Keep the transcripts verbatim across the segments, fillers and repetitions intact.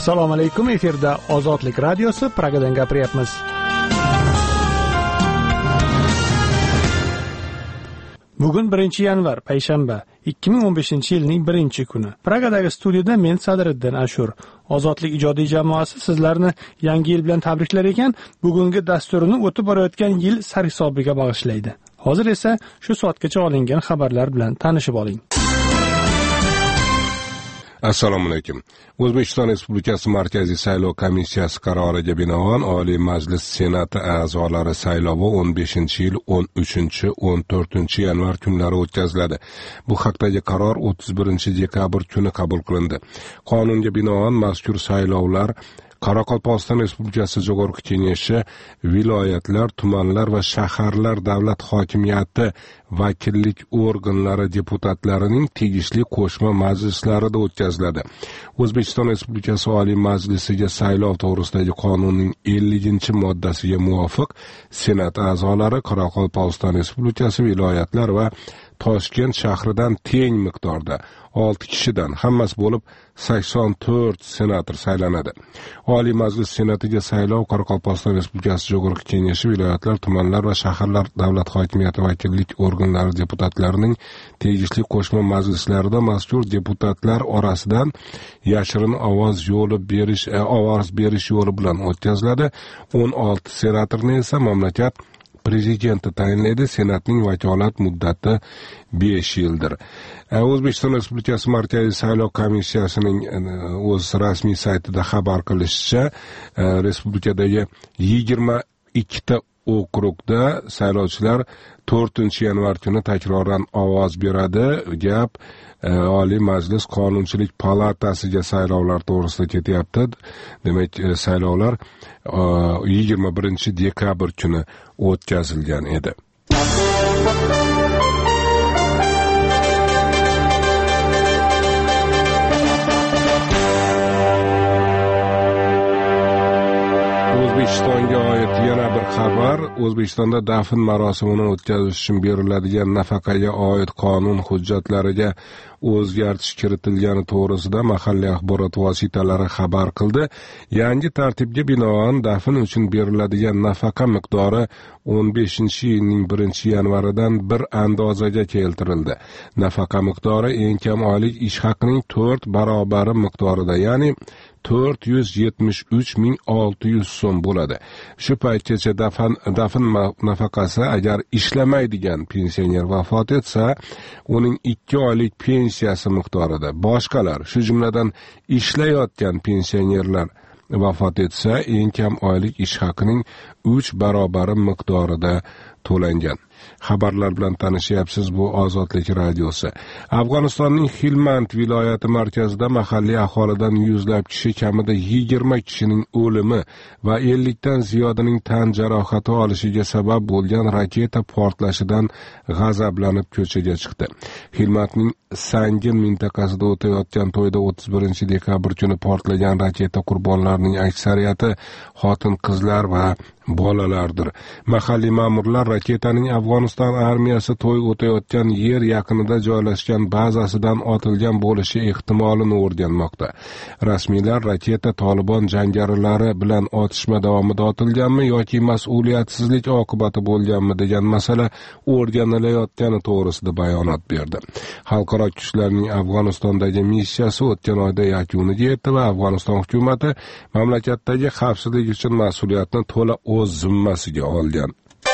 Assalomu alaykum, efirda Ozodlik radiosi, Pragadan gapiryapmiz. Bugun birinchi yanvar, payshanba, ikki ming o'n beshinchi yilning birinchi kuni. Pragadagi studiyada men Sadriddin Ashur. Ozodlik ijodiy jamoasi sizlarni yangi yil bilan tabriklar ekan, bugungi dasturini o'tib borayotgan yil sarhisobiga bag'ishlaydi. Hozir esa shu soatgacha olingan xabarlar bilan tanishib oling. Assalomu alaykum. O'zbekiston Respublikasi Markaziy saylov komissiyasi qaroriga binoan Oliy Majlis Senati a'zolari saylovi o'n beshinchi yil o'n uchinchi o'n to'rtinchi yanvar kunlari o'tkaziladi. Bu haqdagi qaror o'ttiz birinchi dekabr kuni qabul qilindi. Qonunga binoan mazkur saylovlar Qoraqalpog'iston Respublikasi Jo'g'org'i Kengashi, viloyatlar, tumanlar va shaharlar davlat hokimiyati vakillik organlari deputatlarining tegishli qo'shma majlislarida o'tkaziladi. O'zbekiston Respublikasi Oliy Majlisiga saylov to'g'risidagi qonunning ellinchi moddasiga muvofiq Senat a'zolari Qoraqalpog'iston Respublikasi viloyatlar va Toshkent shahridan teng miqdorda olti kishidan hammasi bo'lib sakson to'rt senator saylanadi. Oliy Majlis Senatiga saylov Qoraqalpog'iston Respublikasi Jo'g'org'i Kengashi, viloyatlar, tumanlar va shaharlar davlat hokimiyati vakillik organlari deputatlarining tegishli qo'shma majlislarida mazkur deputatlar orasidan yashirin ovoz yo'li berish ovoz berish yo'li bilan o'tkaziladi. o'n olti senatorni esa mamlakat prezidenti tayinlaydi. Senatning vakolat muddati besh yildir. O'zbekiston Respublikasi Markaziy saylov komissiyasining o'z rasmiy saytida xabar qilishicha, respublikadagi yigirma ikkita okrugda saylovchilar to'rtinchi yanvar kuni takroran ovoz beradi. Gap Oliy Majlis Qonunchilik palatasiga saylovlar to'g'risida ketyapti. Demak, saylovlar yigirma birinchi dekabr kuni o'tkazilgan edi. O'zbekistonga oid yana bir xabar. O'zbekistonda dafn marosimini o'tkazish uchun beriladigan nafaqaga oid qonun hujjatlariga o'zgartish kiritilgani to'g'risida mahalliy axborot vositalari xabar qildi. Yangi tartibga binoan dafn uchun beriladigan nafaqa miqdori o'n beshinchi yilning birinchi yanvaridan bir andozaga keltirildi. Nafaqa miqdori eng kam oylik ish haqining to'rt barobari miqdorida, ya'ni to'rt yuz yetmish uch ming olti yuz so'm bo'ladi. Shu paytgacha dafn dafn nafaqasi agar ishlamaydigan pensioner vafot etsa, uning ikki oylik pensiyasi miqdorida, boshqalar, shu jumladan ishlayotgan pensionerlar vafot etsa, eng kam oylik ish haqining uch barobari miqdorida to'langan. Xabarlar bilan tanishyapsiz. Bu Ozodlik radiosi. Afg'onistonning Hilmand viloyati markazida mahalliy aholidan yuzlab kishi, kamida yigirma kishining o'limi va ellikdan ziyodining tan jarohati olishiga sabab bo'lgan raketa portlashidan g'azablanib ko'chaga chiqdi. Hilmandning Sangin mintaqasida o'tayotgan to'yda o'ttiz birinchi dekabr kuni portlagan raketa qurbonlarining aksariyati xotin-qizlar va bolalardir. Mahalliy ma'murlar raketaning Afg'oniston armiyasi to'y o'tayotgan yer yaqinida joylashgan bazasidan otilgan bo'lishi ehtimolini o'rganmoqda. Rasmiylar raketa Tolibon jangarilari bilan otishma davomida otilganmi yoki mas'uliyatsizlik oqibati bo'lganmi degan masala o'rganilayotgani to'g'risida bayonot berdi. Xalqaro kuchlarning Afg'onistondagi missiyasi o'tgan oyda yakuniga yetdi va Afg'oniston hukumati mamlakatdagi xavfsizlik uchun mas'uliyatni to'la o'z zimmasiga olgan.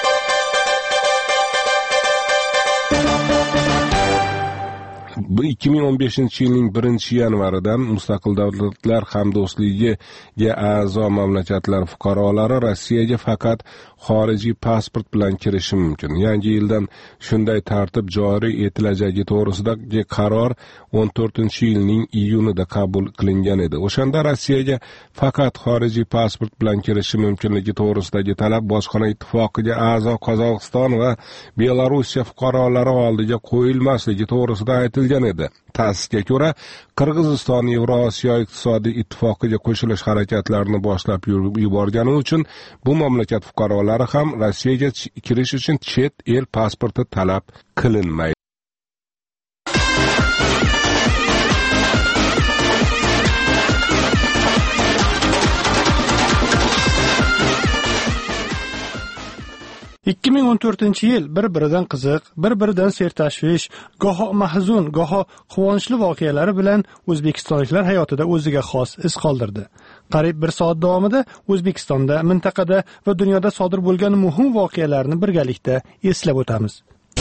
ikki ming o'n beshinchi yilning birinchi yanvaridan Mustaqil Davlatlar Hamdo'stligiga a'zo mamlakatlar fuqarolari Rossiyaga faqat xorijiy pasport bilan kirishi mumkin. Yangi yildan shunday tartib joriy etilajagi to'g'risidagi qaror o'n to'rtinchi yilning iyunida qabul qilingan edi. O'shanda Rossiyaga faqat xorijiy pasport bilan kirishi mumkinligi to'g'risidagi talab Bojxona ittifoqiga a'zo Qozog'iston va Belorussiya fuqarolari oldiga qo'yilmasligi to'g'risida aytilgan edi. Ta'sisga ko'ra, Qirg'iziston Yevrosiyo iqtisodiy ittifoqiga qo'shilish harakatlarini boshlab yuborgani uchun bu mamlakat fuqarolari ham Rossiyaga kirish uchun chet el pasporti talab qilinmaydi. ming o'n to'rtinchi yil bir-biridan qiziq, bir-biridan sertashvish, goho mahzun, goho quvonchli voqealari bilan o'zbekistonliklar hayotida o'ziga xos iz qoldirdi. Qariyb bir soat davomida O'zbekistonda, mintaqada va dunyoda sodir bo'lgan muhim voqealarni birgalikda eslab o'tamiz.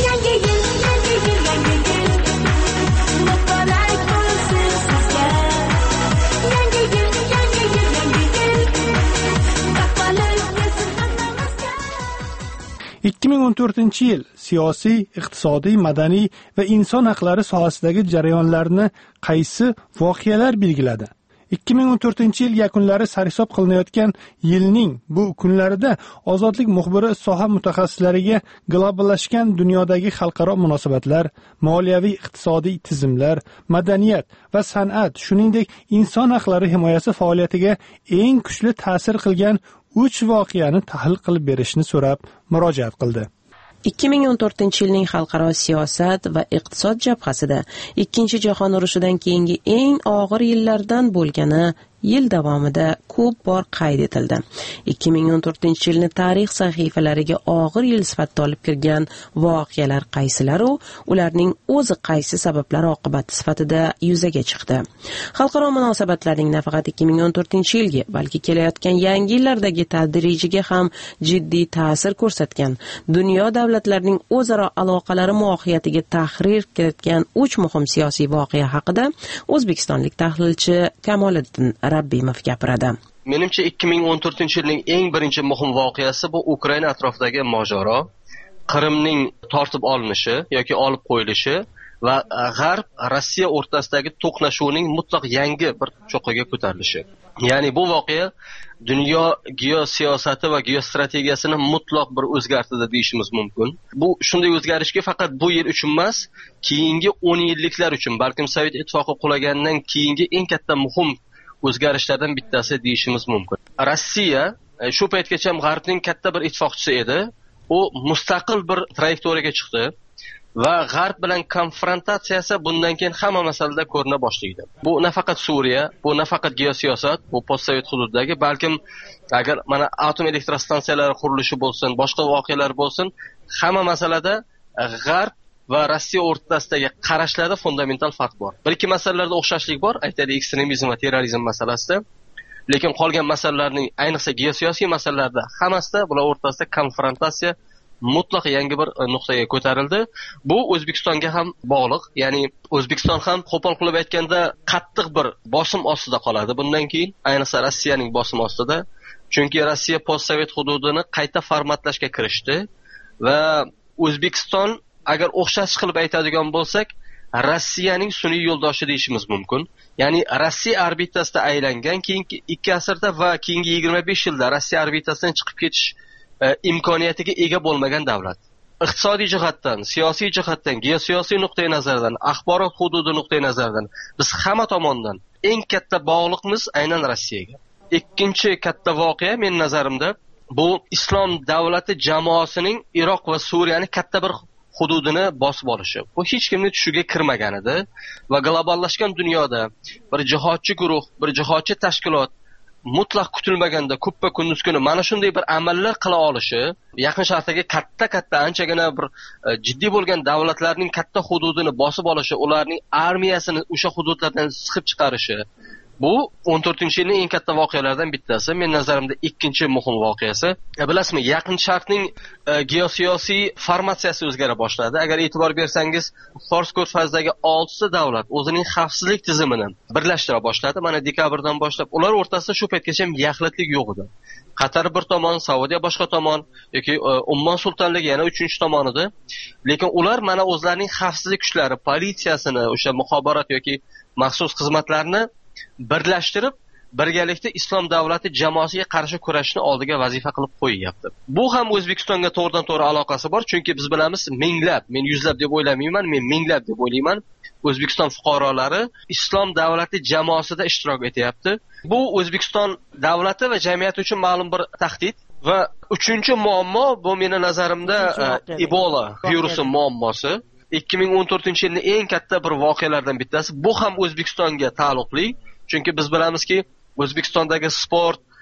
ikki ming o'n to'rtinchi yil siyosiy, iqtisodiy, madaniy va inson haqlari sohasidagi jarayonlarni qaysi voqealar belgiladi? ikki ming o'n to'rtinchi yil yakunlari sarhisob qilinayotgan yilning bu kunlarida Ozodlik muxbiri soha mutaxassislariga globallashgan dunyodagi xalqaro munosabatlar, moliyaviy iqtisodiy tizimlar, madaniyat va san'at, shuningdek inson haqlari himoyasi faoliyatiga eng kuchli ta'sir qilgan uch voqeani tahlil qilib berishni so'rab murojaat qildi. ikki ming o'n to'rtinchi yilning xalqaro siyosat va iqtisod jabhasida ikkinchi jahon urushidan keyingi eng og'ir yillardan bo'lgani yil davomida ko'p bor qayd etildi. ikki ming o'n to'rtinchi yilni tarix sahifalariga og'ir yil sifatida olib kirgan voqealar qaysilari, ularning o'zi qaysi sabablar oqibati sifatida yuzaga chiqdi. Xalqaro munosabatlarning nafaqat ikki ming o'n to'rtinchi yilga, balki kelayotgan yangi yillardagi tadrijiga ham jiddiy ta'sir ko'rsatgan, dunyo davlatlarining o'zaro aloqalari mohiyatiga tahrir kiritgan uch muhim siyosiy voqea haqida o'zbekistonlik tahlilchi Kamoliddin Rabbimov gapiradi. Menimcha ikki ming o'n to'rtinchi yilning eng birinchi muhim voqeasi bu Ukraina atrofidagi mojaro, Qrimning tortib olinishi yoki olib qo'yilishi va G'arb Rossiya o'rtasidagi to'qnashuvning mutlaq yangi bir cho'qqiga ko'tarilishi. Ya'ni bu voqea dunyo geosiyosati va geostrategiyasini mutlaq bir o'zgartirdi deyishimiz mumkin. Bu shunday o'zgarishki faqat bu yil uchun emas, keyingi o'n yilliklar uchun, balkim Sovet ittifoqi qulaganidan keyingi eng katta muhim o'zgarishlardan bittasi deyishimiz mumkin. Rossiya shu paytgacha G'arbning katta bir ittifoqchisi edi. U mustaqil bir trayektoriyaga chiqdi va G'arb bilan konfrontatsiyasi bundan keyin hamma masalada ko'rina boshlaydi. Bu nafaqat Suriya, bu nafaqat geosiyosat, bu postsovet hududidagi, balkim agar mana atom elektrostansiyalari qurilishi bo'lsin, boshqa voqealar bo'lsin, hamma masalada G'arb va Rossiya o'rtasidagi qarashlarda fundamental farq bor. Bir ikki masalalarda o'xshashlik bor, aytaylik ekstremizm va terrorizm masalasida. Lekin qolgan masalalarning, ayniqsa geosiyosiy masalalarda hammasida bular o'rtasida konfrontatsiya mutlaq yangi bir nuqtaga ko'tarildi. Bu O'zbekistonga ham bog'liq. Ya'ni O'zbekiston ham qo'pol qilib aytganda qattiq bir bosim ostida qoladi bundan keyin, ayniqsa Rossiyaning bosim ostida. Chunki Rossiya postsovet hududini qayta formatlashga kirishdi va O'zbekiston agar o'xshash qilib aytadigan bo'lsak, Rossiyaning sun'iy yo'ldoshi deyishimiz mumkin. Ya'ni Rossiya orbitasida aylangan keyingi ikki asrda va keyingi yigirma besh yilda Rossiya orbitasidan chiqib ketish e, imkoniyatiga ega bo'lmagan davlat. Iqtisodiy jihatdan, siyosiy jihatdan, geosiyosiy nuqtai nazardan, axborot hududi nuqtai nazardan biz hamma tomondan eng katta bog'liqmiz aynan Rossiyaga. Ikkinchi katta voqea men nazarimda bu Islom davlati jamoasining Iroq va Suriyani katta bir hududini bosib olishi. Bu hech kimning tushiga kirmagan edi va globallashgan dunyoda bir jihodchi guruh, bir jihodchi tashkilot mutlaq kutilmaganda kuppa kunduz kuni mana shunday bir amallar qila olishi, Yaqin Sharqdagi katta-katta anchagina bir jiddiy bo'lgan davlatlarning katta hududini bosib olishi, ularning armiyasini o'sha hududlardan siqib chiqarishi, bu o'n to'rtinchi yilning eng katta voqealaridan bittasi. Men nazarimda ikkinchi muhim voqeasi. E, bilasizmi, Yaqin Sharqning e, geosiyosiy formatsiyasi o'zgara boshladi. Agar e'tibor bersangiz, Fors ko'rfazizdagi oltita davlat o'zining xavfsizlik tizimini birlashtira boshladi. Mana dekabrdan boshlab ular o'rtasida shu paytgacha yaxlitlik yo'q edi. Qatar bir tomon, Saudiya boshqa tomon yoki e, Ummon sultonligi yana uchinchi tomon edi. Lekin ular mana o'zlarining xavfsizlik kuchlari, politsiyasini, o'sha muxobarat yoki maxsus xizmatlarni birlashtirib birgalikda Islom davlati jamoasiga qarshi kurashishni oldiga vazifa qilib qo'yyapti. Bu ham O'zbekistonga to'g'ridan to'g'ri aloqasi bor, chunki biz bilamiz, minglab, men yuzlab deb o'ylamayman, men minglab deb o'ylayman, O'zbekiston fuqarolari Islom davlati jamoasida ishtirok etyapti. Bu O'zbekiston davlati va jamiyati uchun ma'lum bir tahdid. Va uchinchi muammo, bu meni nazarimda Ebola virusi muammosi. ikki ming o'n to'rtinchi yilning eng katta bir voqealardan bittasi. Bu ham O'zbekistonga taalluqli. Chunki biz bilamizki, O'zbekistondagi sport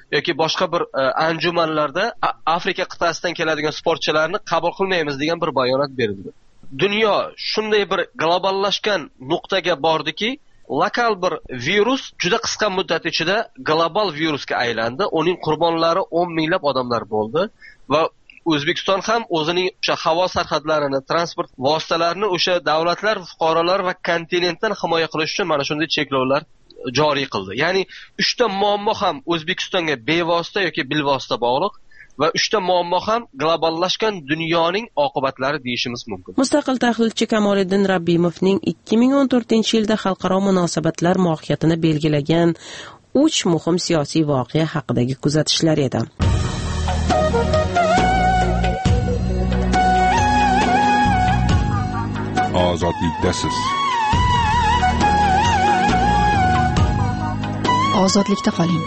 yoki boshqa bir anjumanlarda Afrika qit'asidan keladigan sportchilarni qabul qilmaymiz degan bir bayonot berildi. Dunyo shunday bir globallashgan nuqtaga bordiki, lokal bir virus juda qisqa muddat ichida global virusga aylandi. Uning qurbonlari o'n minglab odamlar bo'ldi va O'zbekiston ham o'zining o'sha havo sarhadlarini, transport vositalarini o'sha davlatlar, fuqarolar va kontinentdan himoya qilish uchun mana shunday cheklovlar joriy qildi. Ya'ni uchta muammo ham O'zbekistonga bevosita yoki bilvosita bog'liq va uchta muammo ham globallashgan dunyoning oqibatlari deyishimiz mumkin. Mustaqil tahlilchi Kamoliddin Rabbimovning ikki ming o'n to'rtinchi yilda xalqaro munosabatlar mohiyatini belgilagan uch muhim siyosiy voqea haqidagi kuzatishlari edi. Ozodlikdasiz. Ozodlikda qoling.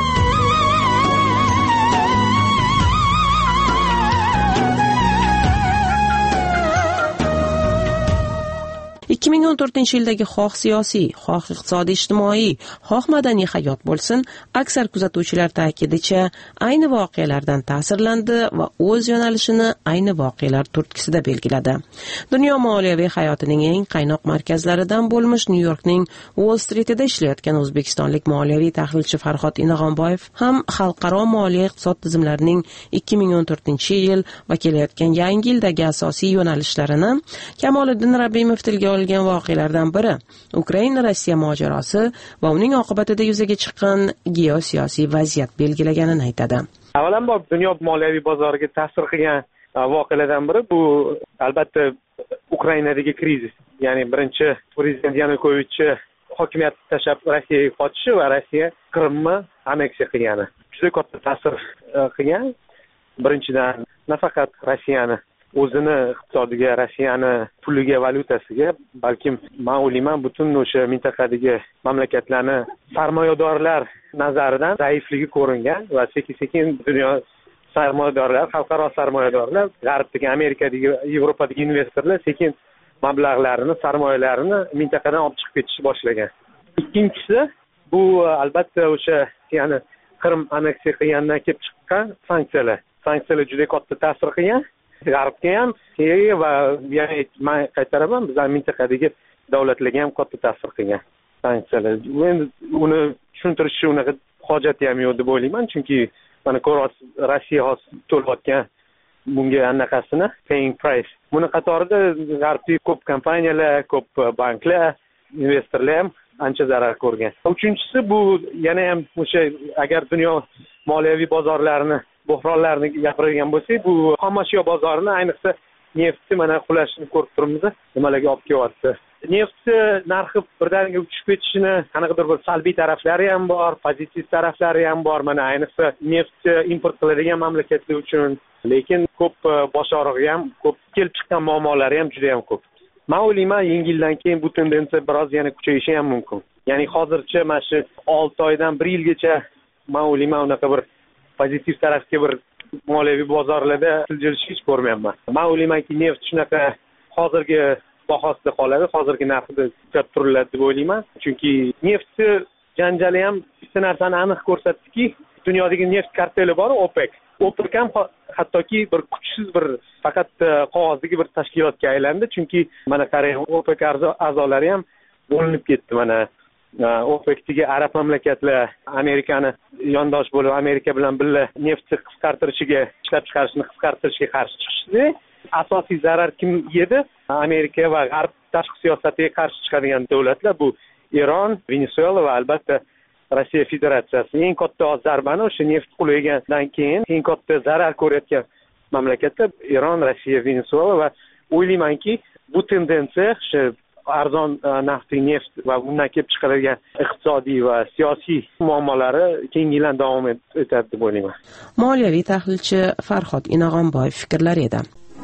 ikki ming o'n to'rtinchi yildagi xoh siyosiy, xoh iqtisodiy ijtimoiy, xoh madaniy hayot bo'lsin, aksar kuzatuvchilar ta'kidicha ayni voqealardan ta'sirlandi va o'z yo'nalishini ayni voqealar turtkisida belgiladi. Dunyo moliyaviy hayotining eng qaynoq markazlaridan bo'lmish Nyu-Yorkning Wall Streetida ishlayotgan o'zbekistonlik moliyaviy tahlilchi Farhod Inog'onboyev ham xalqaro moliya iqtisod tizimlarining ikki ming o'n to'rtinchi yil va kelayotgan yangi yildagi asosiy yo'nalishlarini Kamoliddin Rabbimov tilga olgan voqealardan biri Ukraina-Rossiya mojarosi va uning oqibatida yuzaga chiqqan geosiyosiy vaziyat belgilaganini aytadi. Avvalambor dunyo moliyaviy bozoriga ta'sir qilgan voqealardan biri bu albatta Ukrainadagi krizis. Ya'ni birinchi prezident Yanukovich hokimiyatni tashlab Rossiyaga qochishi va Rossiya Qrimni anneksiya qilgani juda katta ta'sir qilgan. Birinchidan nafaqat Rossiyani o'zini iqtisodiga, Rossiyani puliga, valyutasiga, balkim men o'ylayman butun o'sha mintaqadagi mamlakatlarni sarmoyadorlar nazaridan zaifligi ko'ringan va sekin-sekin dunyo sarmoyadorlar, xalqaro sarmoyadorlar, G'arbdagi, Amerikadagi, Yevropadagi investorlar sekin mablag'larini, sarmoyalarini mintaqadan olib chiqib ketishni boshlagan. Ikkinchisi bu albatta o'sha ya'ni Qrim anneksiya qilgandan kelib chiqqan sanksiyalar. Sanksiyalar juda katta ta'sir qilgan. G'arbga ham va yana men qaytaraman, bizlar mintaqadagi davlatlarga ham katta ta'sir qilgan sanksiyalar. Endi uni tushuntirishga unaqa hojat ham yo'q deb o'ylayman, chunki mana ko'ryapsiz, Rossiya hozir to'layotgan bunga anaqasini paying price. Buni qatorida g'arbdagi ko'p kompaniyalar, ko'p banklar, investorlar ham ancha zarar ko'rgan. Uchinchisi bu yana ham o'sha agar dunyo moliyaviy bozorlarini bo'hronlarni gapirgan bo'lsak, bu xomashyo bozorini, ayniqsa neftni mana qulashini ko'rib turibmiz, nimalarga olib kelyapti. Neftni narxi birdaniga uchib ketishini qanaqadir bir salbiy taraflari ham bor, pozitiv taraflari ham bor. Mana ayniqsa neftni import qiladigan mamlakatlar uchun, lekin ko'p bosh og'rig'i ham ko'p, kelib chiqqan muammolari ham juda ham ko'p. Men o'ylayman, yangi yildan keyin bu tendensiya biroz yana kuchayishi ham mumkin. Ya'ni hozircha mana shu olti oydan bir yilgacha men o'ylayman unaqa bir pozitiv tarafga bir moliyaviy bozorlarda siljirish hech ko'rmayapman. Men o'ylaymanki, neft shunaqa hozirgi bahosida qoladi, hozirgi narxida ushlab turiladi deb o'ylayman. Chunki neftni janjali ham bitta narsani aniq ko'rsatdiki, dunyodagi neft karteli bor, OPEC. OPEC ham hattoki bir kuchsiz bir faqat qog'ozdagi bir tashkilotga aylandi, chunki mana qarang, OPEC a'zolari ham bo'linib ketdi. Mana OPECdagi arab mamlakatlar Amerikani yondosh bo'lib, Amerika bilan birga neftni qisqartirishiga, ishlab chiqarishni qisqartirishga qarshi chiqishdi. Asosiy zarar kim yedi? Amerika va g'arb tashqi siyosatiga qarshi chiqadigan davlatlar bu Eron, Venesuela va albatta Rossiya Federatsiyasi. Eng katta zarbani o'sha neft qulagandan keyin eng katta zarar ko'rayotgan mamlakatlar Eron, Rossiya, Venesuela va o'ylaymanki, bu tendensiya shu arzon nafti, neft va bundan kelib chiqadigan iqtisodiy va siyosiy muammolari keyingi yillar davom etadi deb o'ylayman. Moliyaviy tahlilchi Farhod Inog'onboyev fikrlari edi.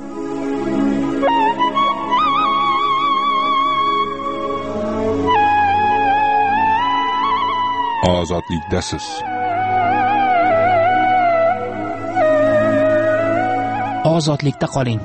Ozodlikdasiz. Ozodlikda qoling.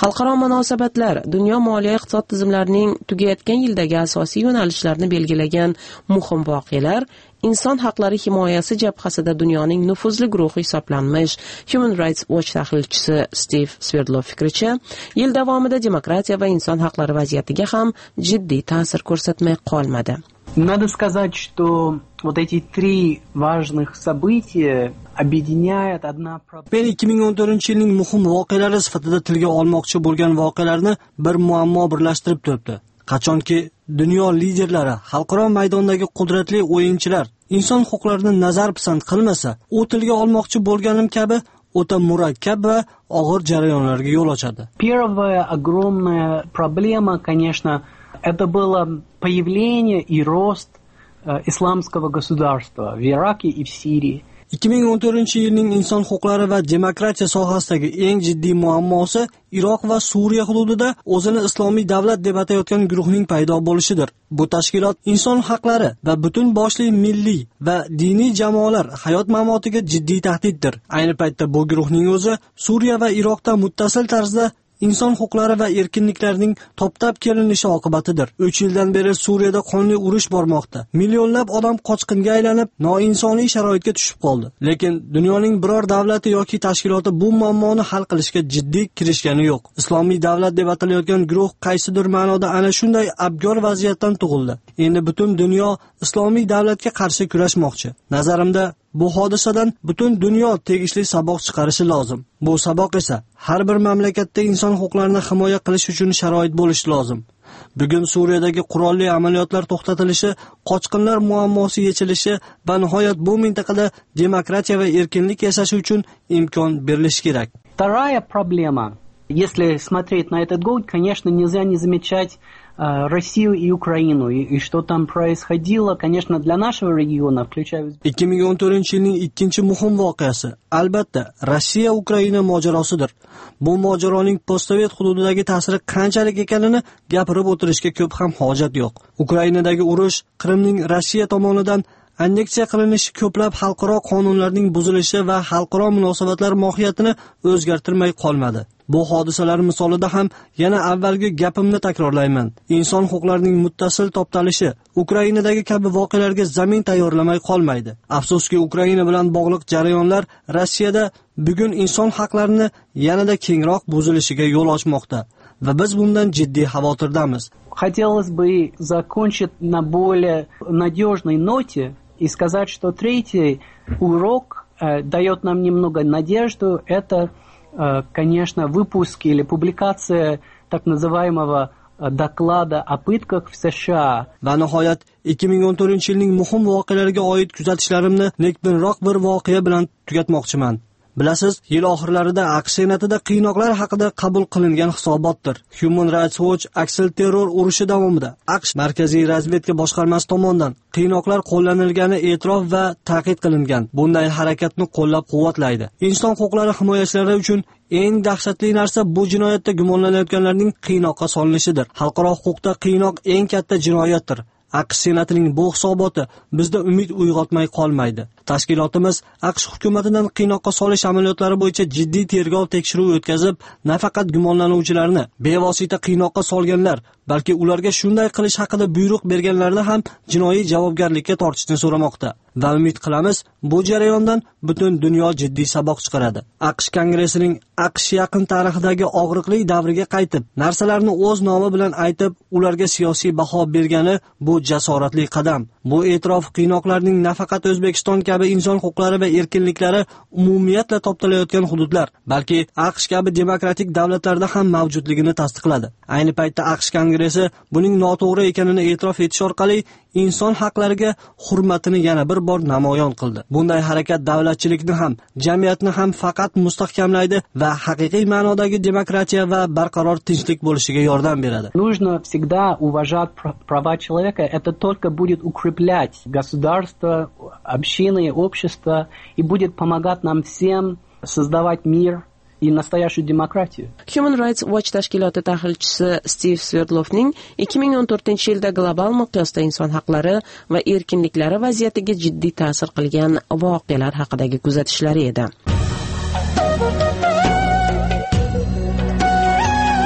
Xalqaro munosabatlar dunyo moliya iqtisod tizimlarining tugayotgan yildagi asosiy yo'nalishlarini belgilagan muhim voqealar inson haqlari himoyasi jabhasida dunyoning nufuzli guruhi hisoblanmish Human Rights Watch tahlilchisi Steve Sverdlov fikricha, yil davomida demokratiya va inson haqlari vaziyatiga ham jiddiy ta'sir ko'rsatmay qolmadi. Надо сказать, что вот эти три важных события объединяет одна проблема. Men ikki ming o'n to'rtinchi yilning muhim voqealari sifatida tilga olmoqchi bo'lgan voqealarni bir muammo birlashtirib turibdi. Qachonki dunyo liderlari, xalqaro maydondagi qudratli o'yinchilar inson huquqlarini nazar pisand qilmasa, u tilga olmoqchi bo'lganim kabi o'ta murakkab va og'ir jarayonlarga yo'l ochadi. Первая огромная проблема, конечно, это было появление и рост э, исламского государства в Ираке и в Сирии. ikki ming o'n to'rtinchi yilning inson huquqlari va demokratiya sohasidagi eng jiddiy muammosi Iroq va Suriya hududida o'zini islomiy davlat deb atayotgan guruhning paydo bo'lishidir. Bu tashkilot inson haqlari va butun boshli milliy va diniy jamoalar hayot-mamotiga jiddiy tahdiddir. Ayni paytda bu guruhning o'zi Suriya va Iroqda muttasil tarzda inson huquqlari va erkinliklarning toptab kelinishi oqibatidir. uch yildan beri Suriyada qonli urush bormoqda. Millionlab odam qochqinga aylanib, noinsoniy sharoitga tushib qoldi. Lekin dunyoning biror davlati yoki tashkiloti bu muammoni hal qilishga jiddiy kirishgani yo'q. Islomiy davlat deb atalayotgan guruh qaysidir ma'noda ana shunday abgor vaziyatdan tug'ildi. Endi butun dunyo islomiy davlatga qarshi kurashmoqchi. Nazarimda bu hodisadan butun dunyo tegishli saboq chiqarishi lozim. Bu saboq esa har bir mamlakatda inson huquqlarini himoya qilish uchun sharoit bo'lishi lozim. Bugun Suriyadagi qurolli amaliyotlar to'xtatilishi, qochqinlar muammosi yechilishi va nihoyat bu mintaqada demokratiya va erkinlik yashashi uchun imkon berilishi kerak. Вторая проблема, если смотреть на этот год, конечно, нельзя не замечать Россию и Украину, и, и что там происходило, конечно, для нашего региона, включая... ikki ming o'n to'rtinchi yilning ikkinchi muhim voqeasi, albatta, Rossiya-Ukraina mojarosidir. Bu mojaroning postsovet hududidagi ta'siri qanchalik ekanini gapirib o'tirishga ko'p ham hojat yo'q. Ukrainadagi urush, Qrimning Rossiya tomonidan anneksiya qilinishi ko'plab xalqaro qonunlarning buzilishi va xalqaro munosabatlar mohiyatini o'zgartirmay qolmadi. Bu hodisalar misolida ham yana avvalgi gapimni takrorlayman. Inson huquqlarining muttasil toptalishi Ukrainadagi kabi voqealarga zamin tayyorlamay qolmaydi. Afsuski, Ukraina bilan bog'liq jarayonlar Rossiyada bugun inson haqlarini yanada kengroq buzilishiga yo'l ochmoqda va biz bundan jiddiy xavotirdamiz. Хотелось бы закончить на более надежной ноте и сказать, что третий урок э, дает нам немного надежду. Это, э, конечно, выпуск или публикация так называемого э, доклада о пытках в США. Va nihoyat ikki ming o'n to'rtinchi yilning muhim voqealariga oid kuzatishlarimni nekbinroq bir voqea bilan tugatmoqchiman. Bilasiz, yil oxirlarida AQSh senatida qiynoqlar haqida qabul qilingan hisobotdir. Human Rights Watch aksil terror urushi davomida AQSh Markaziy razvedka boshqarmasi tomonidan qiynoqlar qo'llanilgani e'tirof va ta'kid qilingan. Bunday harakatni qo'llab-quvvatlaydi. Inson huquqlari himoyachilari uchun eng dahshatli narsa bu jinoyatda gumonlanayotganlarning qiynoqqa solinishidir. Xalqaro huquqda qiynoq eng katta jinoyatdir. AQSh senatining bu hisoboti bizda umid uyg'otmay qolmaydi. Tashkilotimiz AQSh hukumatidan qiynoqqa solish amaliyotlari bo'yicha jiddiy tergov tekshiruv o'tkazib, nafaqat gumonlanuvchilarni bevosita qiynoqqa solganlar, balki ularga shunday qilish haqida buyruq berganlarni ham jinoiy javobgarlikka tortishni so'ramoqda. Va umid qilamiz, bu jarayondan butun dunyo jiddiy saboq chiqaradi. AQSh kongressining AQSh yaqin tarixidagi og'riqli davriga qaytib, narsalarni o'z nomi bilan aytib, ularga siyosiy baho bergani bu jasoratli qadam. Bu e'tirof qiynoqlarning nafaqat O'zbekiston kabi inson huquqlari va erkinliklari umumiyatla toptalayotgan hududlar, balki AQSh kabi demokratik davlatlarda ham mavjudligini tasdiqladi. Ayni paytda AQSh kongressi buning noto'g'ri ekanini e'tirof etish orqali inson haqlariga hurmatini yana bir bor namoyon qildi. Bunday harakat davlatchilikni ham, jamiyatni ham faqat mustahkamlaydi va haqiqiy ma'nodagi demokratiya va barqaror tinchlik bo'lishiga yordam beradi. Нужно всегда уважать права человека. Это только будет укреплять государство, общины, общество и будет помогать нам всем создавать мир и настоящую демократию. Human Rights Watch tashkiloti tahlilchisi Steve Sverdlovning ikki ming o'n to'rtinchi yilda global miqyosda inson haqlari va erkinliklari vaziyatiga jiddiy ta'sir qilgan voqealar haqidagi kuzatishlari edi.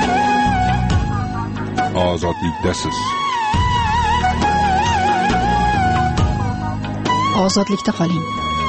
ozodlikdasiz. Ozodlikda qoling.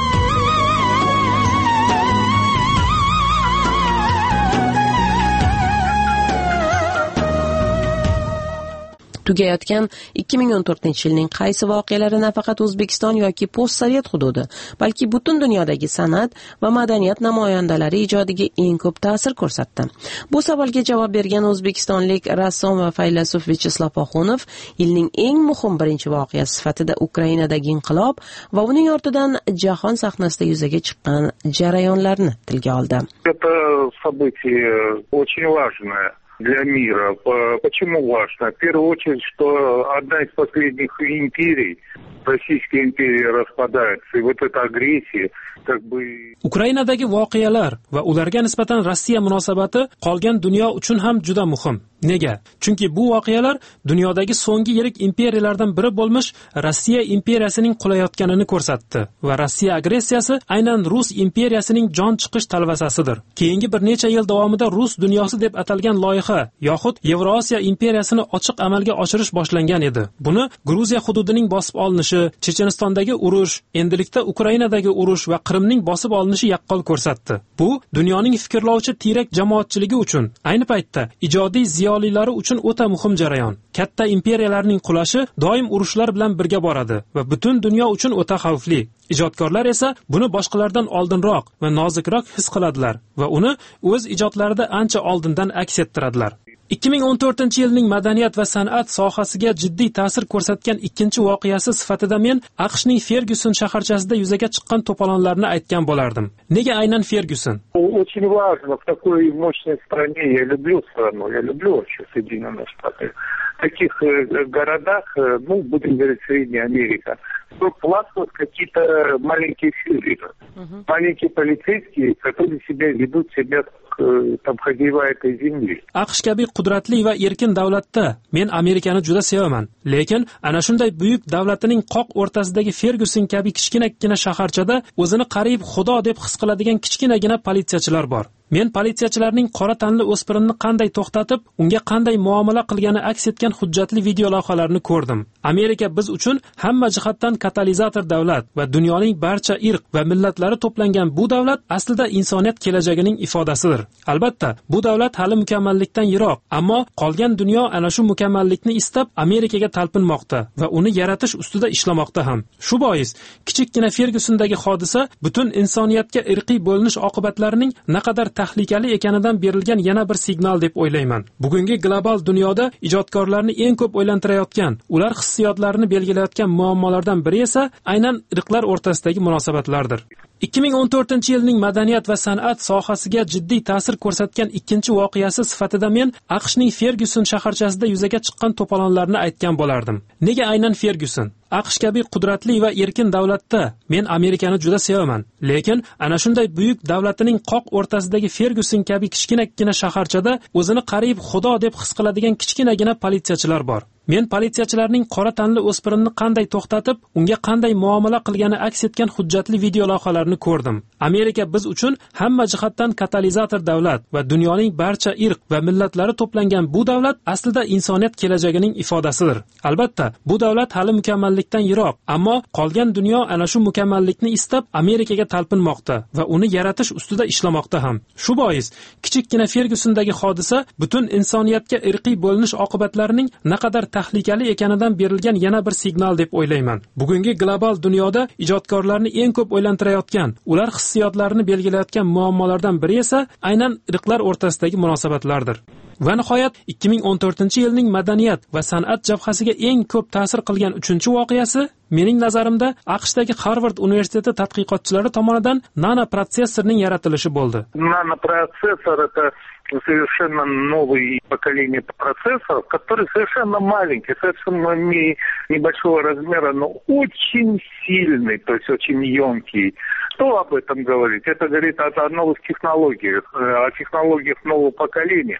Tugayotgan ikki ming o'n to'rtinchi yilning qaysi voqealari nafaqat O'zbekiston yoki postsovet hududi, balki butun dunyodagi san'at va madaniyat namoyandalari ijodiga eng ko'p ta'sir ko'rsatdi? Bu savolga javob bergan o'zbekistonlik rassom va faylasuf Vyacheslav Oxunov yilning eng muhim birinchi voqeasi sifatida Ukrainadagi inqilob va uning ortidan jahon sahnasida yuzaga chiqqan jarayonlarni tilga oldi. Это событие очень важное для мира. Почему важно? В первую очередь, что одна из последних империй, Российская империя, распадается. И вот эта агрессия, как бы... Ukrainadagi voqealar va ularga nisbatan Rossiya munosabati qolgan dunyo uchun ham juda muhim. Nega? Chunki bu voqealar dunyodagi so'nggi yirik imperiyalardan biri bo'lmish Rossiya imperiyasining qulayotganini ko'rsatdi va Rossiya agressiyasi aynan Rus imperiyasining jon chiqish talvasasidir. Keyingi bir necha yil davomida Rus dunyosi deb atalgan loyiha yoxud Yevrosiyo imperiyasini ochiq amalga oshirish boshlangan edi. Buni Gruziya hududining bosib olinishi, Chechenistondagi urush, endilikda Ukrainadagi urush va Qrimning bosib olinishi yaqqol ko'rsatdi. Bu dunyoning fikrlovchi tiyrak jamoatchiligi uchun, ayni paytda ijodiy ziyolilari uchun o'ta muhim jarayon. Katta imperiyalarning qulashi doim urushlar bilan birga boradi va butun dunyo uchun o'ta xavfli. Ijodkorlar esa buni boshqalardan oldinroq va nozikroq his qiladilar va uni o'z ijodlarida ancha oldindan aks ettiradilar. ikki ming o'n to'rtinchi yilning madaniyat va san'at sohasiga jiddiy ta'sir ko'rsatgan ikkinchi voqeasi sifatida men AQShning Fergyuson shaharchasida yuzaga chiqqan to'polonlarni aytgan bo'lardim. Nega aynan Fergyuson? Очень важно в такой мощной стране, я люблю страну, я люблю вообще Соединенные Штаты. В таких городах, ну, будем говорить, Средняя Америка, плавают какие-то маленькие фюреры, uh-huh. маленькие полицейские, которые себя ведут себя там хозяева этой земли. AQSh kabi qudratli va erkin davlatda men Amerikani juda sevaman. Lekin ana shunday buyuk davlatining qoq o'rtasidagi Fergyuson kabi kichkinagina shaharchada o'zini qariyb xudo deb his qiladigan kichkinagina politsiyachilar bor. Men politsiyachilarning qora tanli o'spirinni qanday to'xtatib, unga qanday muomala qilgani aks etgan hujjatli video lavhalarni ko'rdim. Amerika biz uchun hamma jihatdan katalizator davlat va dunyoning barcha irq va millatlari to'plangan bu davlat aslida insoniyat kelajagining ifodasidir. Albatta, bu davlat hali mukammallikdan yiroq, ammo qolgan dunyo ana shu mukammallikni istab Amerikaga talpinmoqda va uni yaratish ustida ishlamoqda ham. Shu bois, kichikkina Fergyusondagi hodisa butun insoniyatga irqiy bo'linish oqibatlarining naqadar tahlikali ekanidan berilgan yana bir signal deb o'ylayman. Bugungi global dunyoda ijodkorlarni eng ko'p o'ylantirayotgan, ular hissiyotlarini belgilayotgan muammolardan biri esa aynan irqlar o'rtasidagi munosabatlardir. ikki ming o'n to'rtinchi yilning madaniyat va san'at sohasiga jiddiy ta'sir ko'rsatgan ikkinchi voqeasi sifatida men AQShning Fergyuson shaharchasida yuzaga chiqqan to'polonlarni aytgan bo'lardim. Nega aynan Fergyuson? AQSh kabi qudratli va erkin davlatda men Amerikani juda sevaman. Lekin ana shunday buyuk davlatining qoq o'rtasidagi Fergyuson kabi kichkinagina shaharchada o'zini qariyb xudo deb his qiladigan kichkinagina politsiyachilar bor. Men politsiyachilarning qora tanli o'spirinni qanday to'xtatib, unga qanday muomala qilgani aks etgan hujjatli video lavhalarni ko'rdim. Amerika biz uchun hamma jihatdan katalizator davlat va dunyoning barcha irq va millatlari to'plangan bu davlat aslida insoniyat kelajagining ifodasidir. Albatta, bu davlat hali mukammallikdan yiroq, ammo qolgan dunyo ana shu mukammallikni istab Amerikaga talpinmoqda va uni yaratish ustida ishlamoqda ham. Shu bois, kichikkina Fergyusondagi hodisa butun insoniyatga irqiy bo'linish oqibatlarining naqadar tahlikali ekanidan berilgan yana bir signal deb o'ylayman. Bugungi global dunyoda ijodkorlarni eng ko'p o'ylantirayotgan, ular hissiyotlarini belgilayotgan muammolardan biri esa aynan irqlar o'rtasidagi munosabatlardir. Va nihoyat ikki ming o'n to'rtinchi yilning madaniyat va san'at jabhasiga eng ko'p ta'sir qilgan uchinchi voqeasi mening nazarimda AQShdagi Harvard universiteti tadqiqotchilari tomonidan nanoprotsessorning yaratilishi bo'ldi. Nanoprotsессор это совершенно новое поколение процессоров, которые совершенно маленькие, совершенно не, небольшого размера, но очень сильный, то есть очень емкий. Что об этом говорит? Это говорит о, о новых технологиях, о технологиях нового поколения, которые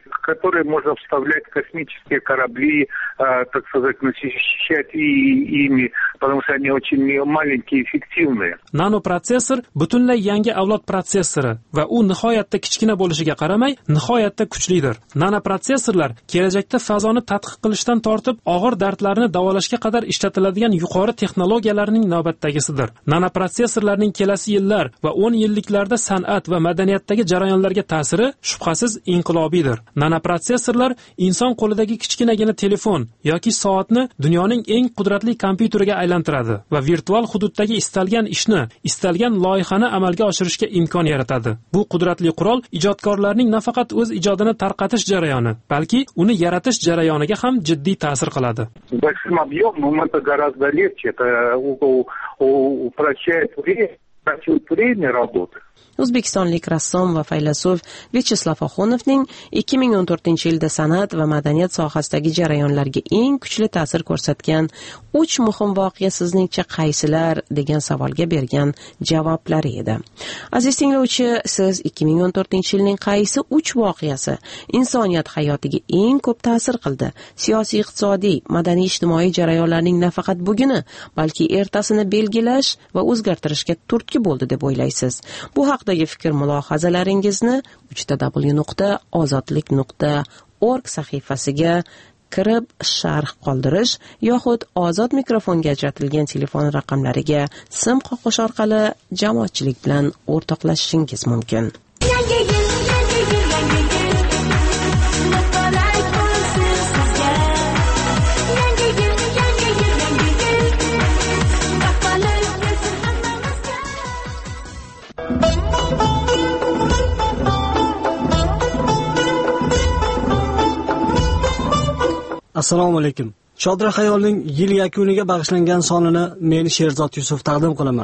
которые можно вставлять в космические корабли, так сказать, защищать и ими, потому что они очень маленькие и эффективные. Nanoprotsessor butunlay yangi avlod protsessori va u nihoyatda kichkina bo'lishiga qaramay, nihoyatda kuchlidir. Nanoprotsessorlar kelajakda fazoni tadqiq qilishdan tortib og'ir dardlarni davolashga qadar ishlatiladigan yuqori texnologiyalarning navbatdagisidir. Nanoprotsessorlarning kelasi yillar va o'n yilliklarda san'at va madaniyatdagi jarayonlarga ta'siri shubhasiz inqilobiydir. Nanoprotsessorlar inson qo'lidagi kichkinagina telefon yoki soatni dunyoning eng qudratli kompyuteriga aylantiradi va virtual hududdagi istalgan ishni, istalgan loyihani amalga oshirishga imkon yaratadi. Bu qudratli qurol ijodkorlarning nafaqat o'z ijodini tarqatish jarayoni, balki uni yaratish jarayoniga ham jiddiy ta'sir qiladi. Большим объемом это гораздо легче, это упрощает время, упрощает время работы. O'zbekistonlik rassom va faylasuf Vyacheslav Oxunovning ikki ming o'n to'rtinchi yilda san'at va madaniyat sohasidagi jarayonlarga eng kuchli ta'sir ko'rsatgan uch muhim voqea sizningcha qaysilar degan savolga bergan javoblari edi. Aziz tinglovchi, siz ikki ming o'n to'rtinchi yilning qaysi uch voqeasi insoniyat hayotiga eng ko'p ta'sir qildi? Siyosiy, iqtisodiy, madaniy, ijtimoiy jarayonlarning nafaqat buguni, balki ertasini belgilash va o'zgartirishga turtki bo'ldi deb o'ylaysiz? Bu haqdagi fikr mulohazalaringizni uch w nuqta ozodlik nuqta org sahifasiga kirib sharh qoldirish yoxud ozod mikrofonga ajratilgan telefon raqamlariga sim qoqish orqali jamoatchilik bilan o'rtoqlashishingiz mumkin. Assalomu alaykum. Chodra xayolning yil yakuniga bag'ishlangan sonini men Sherzod Yusuf taqdim qilaman.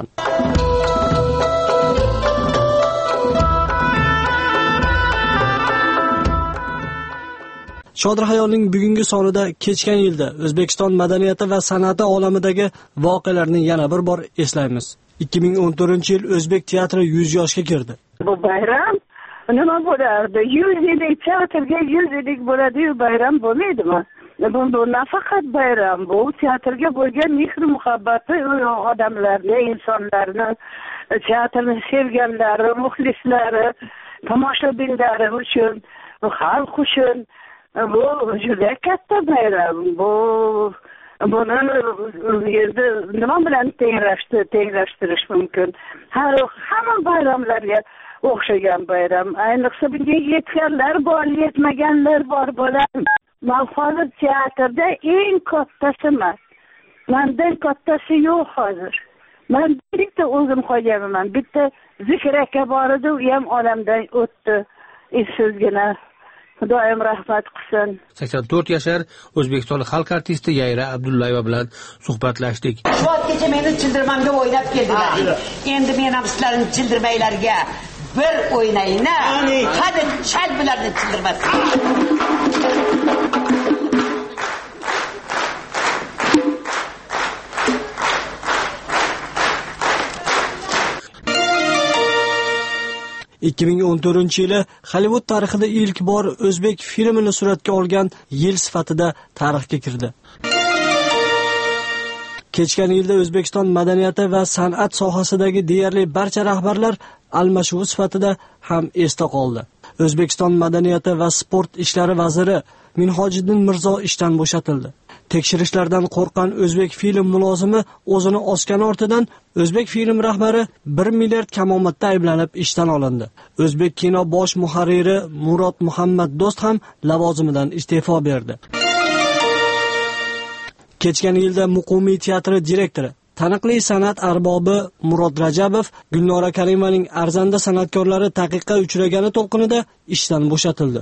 Chodra xayolning bugungi sonida kechgan yilda O'zbekiston madaniyati va san'ati olamidagi voqealarni yana bir bor eslaymiz. ikki ming o'n to'rtinchi yil O'zbek teatri yuz yoshga kirdi. Bu bayram nima bo'lardi? yuz yillik teatrga yuz yillik bo'ladi-yu, bayram bo'lmaydimi? Bu, bu nafaqat bayram, bu teatrga bo'lgan mehr muhabbati odamlarni, insonlarni, teatrni sevganlari, muxlislari, tomoshabinlari uchun, xalq uchun bu juda katta bayram. Bu buni endi nima bilan tenglashtirish mumkin? Har hamma bayramlarga o'xshagan bayram. Ayniqsa bunga yetganlar bor, yetmaganlar bor bo'lar. Men hozir teatrda eng kattasiman. Mendan kattasi yo'q hozir. Men bitta o'zim qolganman. Bitta Zikr aka bor edi, u ham olamdan o'tdi. Sizgina Xudoyim rahmat qilsin. sakson to'rt yashar O'zbekiston xalq artisti Yayra Abdullayeva bilan suhbatlashdik. Shuatgacha meni childirmamga o'ynab keldilar. Endi men ham sizlarni childirmaylarga bir o'ynayna. Hadi chal bularni childirmasin. ikki ming o'n to'rtinchi yili Hollywood tarixida ilk bor o'zbek filmini suratga olgan yil sifatida tarixga kirdi. Kechgan yilda O'zbekiston madaniyati va san'at sohasidagi deyarli barcha rahbarlar almashuvi sifatida ham esda qoldi. O'zbekiston madaniyati va sport ishlari vaziri Minhojiddin Mirzo ishdan bo'shatildi. Tekshirishlardan qo'rqqan o'zbek film mulozimi o'zini osgan ortidan o'zbek film rahbari bir milliard kamomatda ayblanib ishdan olindi. O'zbek kino bosh muharriri Murod Muhammad Do'st ham lavozimidan iste'fo berdi. Kechgan yilda Muqimiy teatri direktori, taniqli san'at arbobi Murod Rajabov Gulnora Karimaning arzanda san'atkorlari taqiqqa uchragani to'lqinida ishdan bo'shatildi.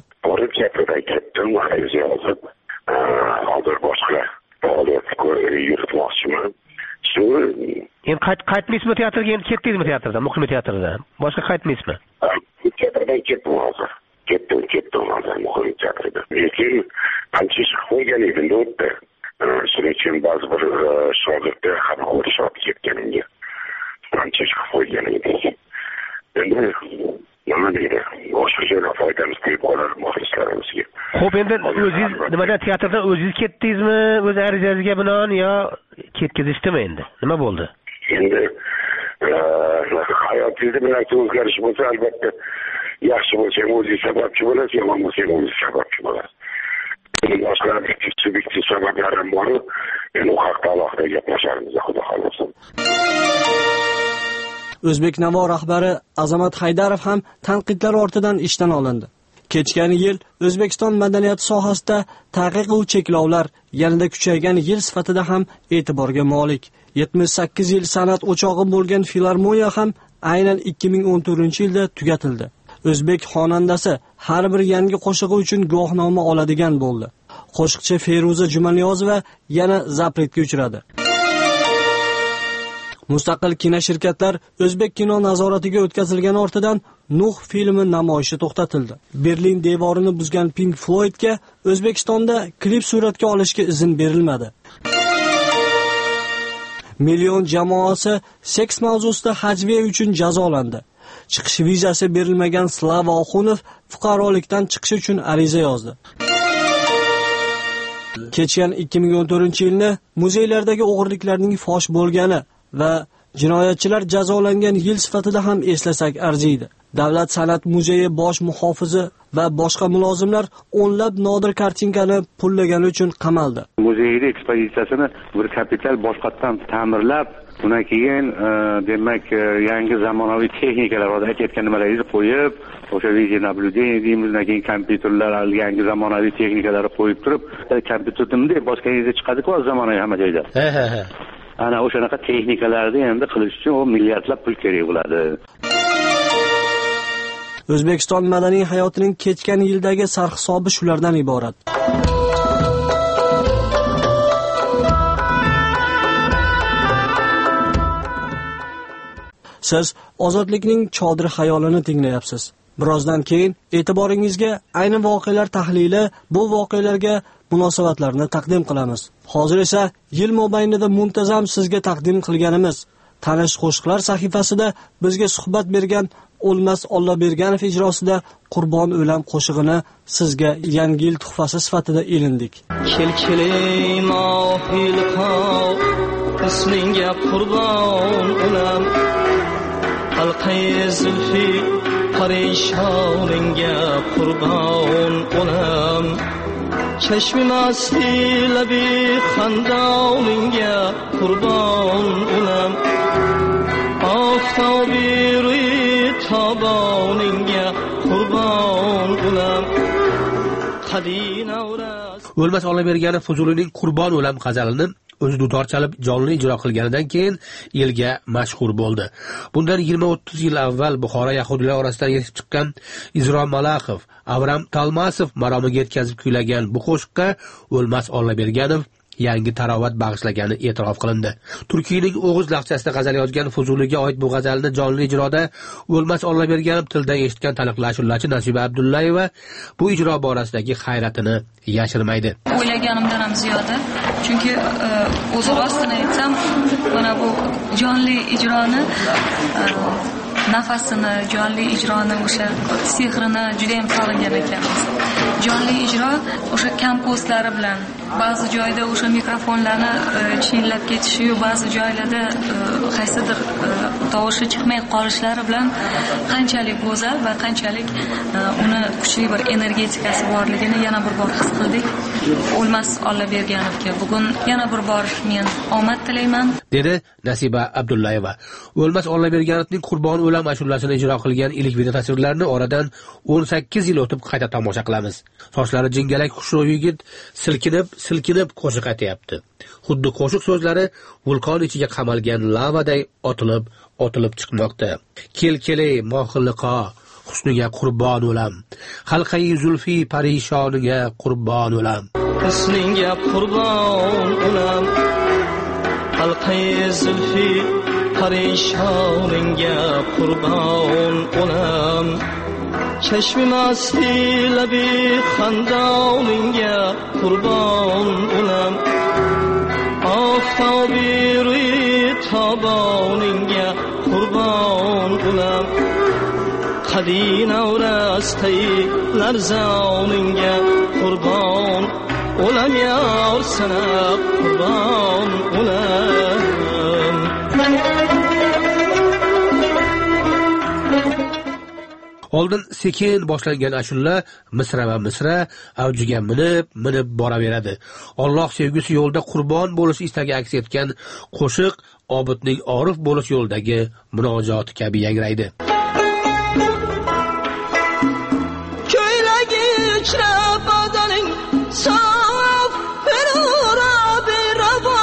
Hozir boshqa faoliyat yuritmoqchiman. Shu endi qaytmaysizmi teatrga? Endi ketdingizmi teatrdan, Muqimiy teatridan? Boshqa qaytmaysizmi? Teatrdan ketdim hozir. Ketdim, ketdim hozir Muqimiy teatridan. Lekin qancha ish qo'ygan edim o'tdi. Shuning uchun ba'zi bir shogirdlar ham o'rishib ketganimga qancha ish qo'ygan edim. Endi nima deydi? O'sha yerda foydamiz tegib qolar muxlislarimizga. Xo'p, endi o'zingiz nimadan teatrdan o'zingiz ketdingizmi, o'z arizangizga binoan yo ketkazishdimi endi? Nima bo'ldi? Endi hayotingizda bilan o'zgarish bo'lsa, albatta yaxshi bo'lsa ham o'zingiz sababchi bo'lasiz, yomon bo'lsa ham o'zingiz sababchi bo'lasiz. Boshqa subyektiv sabablar ham bor. Endi u haqda alohida gaplashamiz, xudo xohlasa. O'zbek Navo rahbari Azamat Haydarov ham tanqidlar ortidan ishdan olindi. Kechgan yil O'zbekiston madaniyati sohasida taqiq va cheklovlar yanada kuchaygan yil sifatida ham e'tiborga molik. yetmish sakkiz yil san'at o'chog'i bo'lgan filarmoniya ham aynan ikki ming o'n to'rtinchi yilda tugatildi. O'zbek xonandasi har bir yangi qo'shig'i uchun guvohnoma oladigan bo'ldi. Qo'shiqchi Feruza Jumaniyozova yana zapretga uchradi. Mustaqil kinoshirkatlar O'zbek kino nazoratiga o'tkazilgan ortidan Nuh filmi namoyishi to'xtatildi. Berlin devorini buzgan Pink Floydga O'zbekistonda klip suratga olishga izn berilmadi. Million jamoasi seks mavzusida hajviya uchun jazolandi. Chiqish vizasi berilmagan Slava Oxunov fuqarolikdan chiqish uchun ariza yozdi. Kechgan ikki ming o'n to'rtinchi yilni muzeylardagi o'g'irliklarning fosh bo'lgani va jinoyatchilar jazolangan yil sifatida ham eslasak arziydi. Davlat san'at muzeyi bosh muhofizi va boshqa mulozimlar o'nlab nodir kartinkani pullagani uchun qamaldi. Muzeyda ekspozitsiyasini bir kapital boshqatdan ta'mirlab, undan keyin demak yangi zamonaviy texnikalar, hozir aytayotgan nimalarni qo'yib, o'sha video nabludeniya deymiz, undan keyin kompyuterlar, yangi zamonaviy texnikalarni qo'yib turib, kompyuterda boshqa yerda chiqadi-ku zamonaviy hamma joyda. Ha ha ha. Ana o'shanaqa texnikalarni endi qilish uchun o milliardlab pul kerak bo'ladi. O'zbekiston madaniy hayotining kechgan yildagi sarhisobi shulardan iborat. Siz ozodlikning chodir xayolini tinglayapsiz. Birozdan keyin e'tiboringizga ayni voqealar tahlili, bu voqealarga munosabatlarni taqdim qilamiz. Hozir esa yil mobaynida muntazam sizga taqdim qilganimiz tanish qo'shiqlar sahifasida bizga suhbat bergan O'lmas Olloberganov ijrosida Qurbon o'lam qo'shig'ini sizga yangi yil tuhfasi sifatida ilindik. Kelkili mohil qoq ismingga qurbon o'lam, halqay zulfi parishoningga qurbon o'lam, chashmi masti labi xandoningga qurbon o'lam, oftobi ruy toboningga qurbon o'lam. O'lmas Olloberganov Fuzulining Qurbon o'lam g'azalini o'zi dutor chalib jonli ijro qilganidan keyin elga mashhur bo'ldi. Bundan yigirma o'ttiz yil avval Buxoro yahudiylar orasidan yetib chiqqan Izro Malaxov, Avram Talmasov maromiga yetkazib kuylagan bu qo'shiqqa O'lmas Olloberganov yangi tarovat bag'ishlagani e'tirof qilindi. Turkiyaning O'g'iz laqchasida g'azal yozgan Fuzuliga oid bu g'azalni jonli ijroda O'lmas Olloberganov tildan eshitgan taniqli ashulachi Nasiba Abdullayeva bu ijro borasidagi hayratini yashirmaydi. O'ylaganimdan ham ziyoda, chunki o'z rostini aytsam, mana bu jonli ijroni nafasini, jonli ijroni, o'sha sehrini juda ham sog'ingan ekanmiz. Jonli ijro o'sha kompozlari bilan ba'zi joyda o'sha mikrofonlarni chinlab ketishi, ba'zi joylarda qaysidir tovushi chiqmay qolishlari bilan qanchalik go'zal va qanchalik uni kuchli bir energetikasi borligini yana bir bor his qildik. O'lmas Olloberganovga bugun yana bir bor men omad tilayman, dedi Nasiba Abdullayeva. O'lmas Olloberganovning Qurbon o'lam ashulasini ijro qilgan ilk video tasvirlarini oradan o'n sakkiz yil o'tib qayta tomosha qilamiz. Sochlari jingalak xushro'y yigit silkinib silkinib qo'shiq aytayapti. Xuddi qo'shiq so'zlari vulqon ichiga qamalgan lavaday otilib otilib chiqmoqda. Kelkeli mohilliqo husniga qurbon o'lam, halqai zulfi parishoniga qurbon o'lam, husniga qurbon o'lam, halqai zulfi parishoningga qurbon o'lam, chashmi masti labi xandoningga qurbon o'lam, oftobi ruy toboningga qurbon o'lam, qadin avrastay larzoningga o'lam yor sana qurbon o'lam. Oldin sekin boshlangan ashula misra misra avjiga minib minib boraveradi. Alloh sevgisi yo'lda qurbon bo'lish istagi aks etgan qo'shiq Obidning orif bo'lish yo'lidagi munojoti kabi yangraydi. Ko'ylagi ichra badaning saf berura berava.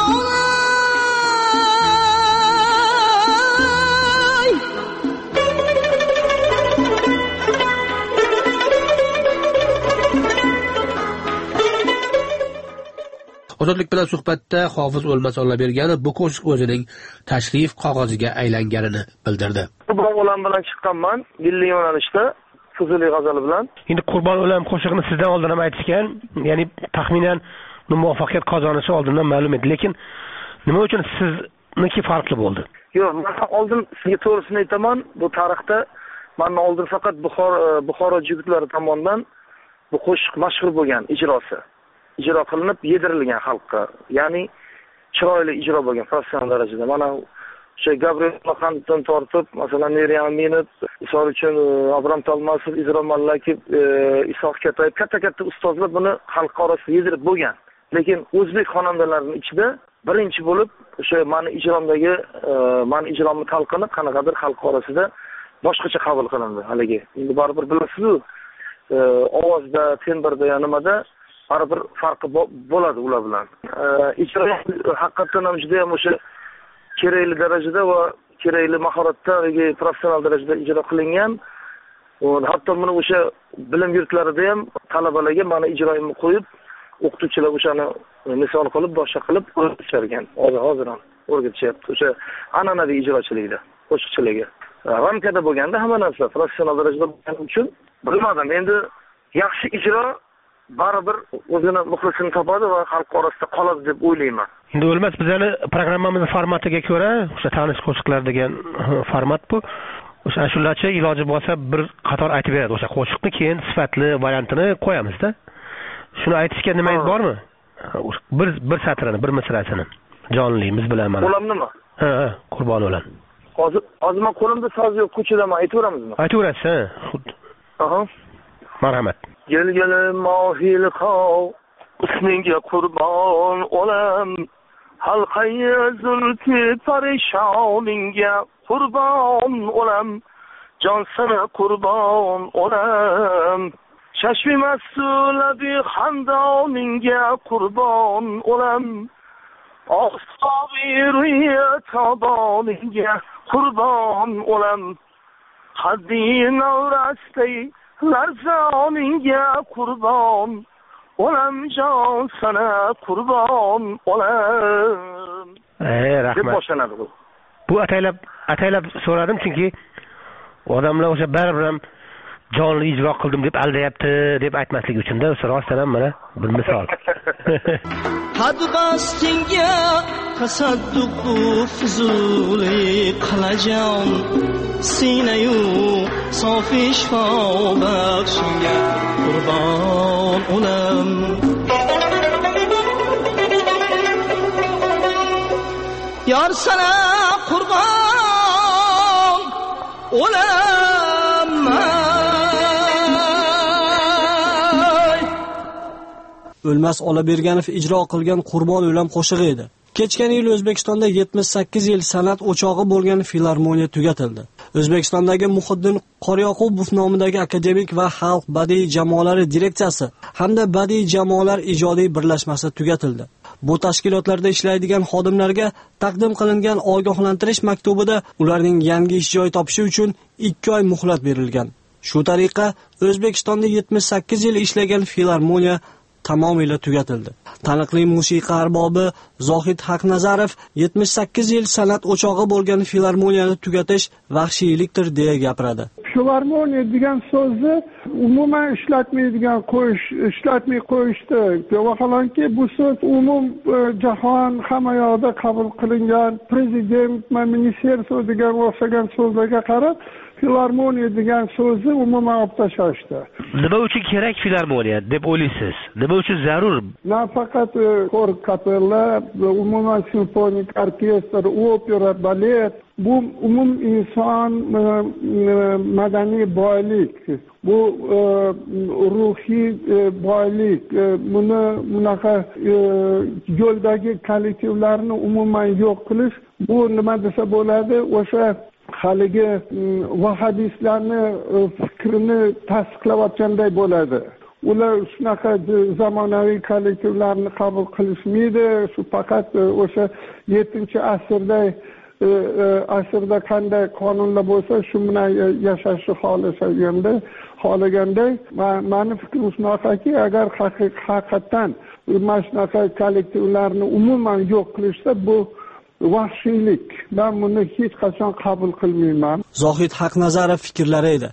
Ozodlik bilan suhbatda Hofiz O'lmas Ollaberganov bu qo'shiq o'zining tashrif qog'oziga aylanganini bildirdi. Qurbon o'lam bilan chiqqanman, milliy yo'nalishda Fuzuliy g'azali bilan. Endi Qurbon o'lam qo'shig'ini sizdan oldin ham aytishgan, ya'ni taxminan muvaffaqiyat qozonishi oldindan ma'lum edi, lekin nima uchun sizniki farqli bo'ldi? Yo'q, men oldin sizga to'g'risini aytaman, bu tarixda men oldin faqat Buxoro Buxoro jigitlari tomonidan bu qo'shiq mashhur bo'lgan ijrosi. ijro qilinib yedirilgan xalqqa, ya'ni chiroyli ijro bo'lgan professional darajada. Mana o'sha Gabriel Xandan tortib, masalan, Meriam Minib, misol uchun Abram Talmasov, Izro Mallakov, Isoq Katayev katta-katta ustozlar buni xalq orasida yedirib bo'lgan. Lekin o'zbek xonandalarining ichida birinchi bo'lib o'sha meni ijromdagi meni ijromni talqini qanaqadir xalq orasida boshqacha qabul qilindi haligi. Endi baribir bilasiz-ku, ovozda, tembrda, ya nimada baribir farqi bo'ladi ular bilan. Ijro haqiqatan ham juda ham o'sha kerakli darajada va kerakli mahoratda va professional darajada ijro qilingan. Hatto buni o'sha bilim yurtlarida ham talabalarga mana ijroimni qo'yib, o'qituvchilar o'shani misol qilib, boshqa qilib o'rgatisharkan. Hozir hozir ham o'rgatishyapti. O'sha an'anaviy ijrochilikda, qo'shiqchilikga. Ramkada bo'lganda hamma narsa professional darajada bo'lgani uchun bilmadim. Endi yaxshi ijro baribir o'zini muxlisini topadi va xalq orasida qoladi deb o'ylayman. Endi O'lmas, bizning programmamiz formatiga ko'ra, o'sha tanish qo'shiqlar degan format bu. O'sha ashulachi iloji bo'lsa bir qator aytib beradi o'sha qo'shiqni, keyin sifatli variantini qo'yamiz-da. Shuni aytishga nimangiz bormi? Bir bir satrini, bir misrasini. Jonlimiz bilan mana. Qo'limnimi? Ha, ha, Qurbon o'lan. Hozir hozir men qo'limda so'z yo'q, ko'chadan aytaveramizmi? Aytaverasiz, ha. Aha. Marhamat. Gelgelim mahil qav, isminge kurban olam, halqayı zulfi parişaninge kurban olam, can sana kurban olam, çeşmi mesule bir handaninge kurban olam, ashabi rüye tabaninge kurban olam, haddin avrastey, Larzaninge kurban olam, can sana kurban olam. Ey rahmat. Boshlanadi bu. Bu ataylab ataylab so'radim, chunki odamlar o'sha baribir ham jonli ijro qildim deb aldayapti deb aytmaslik uchun-da, o'sha rostdan ham mana bir misol. Hadbastinga tasadduqu fuzuli qilajam, sinayu sofi shifo baxshinga qurbon olam. Yor sana qurbon olam. O'lmas Ollaberganov ijro qilgan Qurbon o'lam qo'shig'i edi. Kechgan yil O'zbekistonda yetmish sakkiz yil san'at o'chog'i bo'lgan filarmoniya tugatildi. O'zbekistondagi Muhiddin Qoryoqubov nomidagi akademik va xalq badiiy jamoalari direksiyasi hamda badiiy jamoalar ijodiy birlashmasi tugatildi. Bu tashkilotlarda ishlaydigan xodimlarga taqdim qilingan ogohlantirish maktubida ularning yangi ish joyi topishi uchun ikki oy muhlat berilgan. Shu tariqa O'zbekistonda yetmish sakkiz yil ishlagan filarmoniya tamomila tugatildi. Taniqli musiqa arbobi Zohid Haqnazarov yetmish sakkiz yil san'at o'chog'i bo'lgan filarmoniyani tugatish vahshiylikdir deya gapiradi. Filarmoniya degan so'zni umuman ishlatmaydigan qo'yish, ishlatmay qo'yishdi. Vaholanki bu so'z umum jahon hamma yoqda qabul qilingan, prezident, ministerstvo degan o'xshagan so'zlarga qarab filarmoniya degan so'zni umuman olib tashlashdi. Nima uchun kerak filarmoniya deb o'ylaysiz? Nima uchun zarur? Nafaqat xor kapella, umuman simfonik orkestr, opera, balet, bu umum inson madaniy boylik, bu ruhiy boylik, buni bunaqa yo'ldagi kollektivlarni umuman yo'q qilish, bu nima desa bo'ladi, o'sha haligi vahhabistlarni fikrini tasdiqlayotganday bo'ladi. Ular shunaqa zamonaviy kollektivlarni qabul qilishmaydi, shu faqat o'sha yettinchi asrda asrda qanday qonunlar bo'lsa shu bilan yashashni xohlashganda xohlaganda meni fikrim shunaqaki, agar haqiqatdan mana shunaqa kollektivlarni umuman yo'q qilishsa, bu vahshiylik. Ben bunu hech qachon qabul qilmayman. Zohid Haqnazarov fikrlari edi.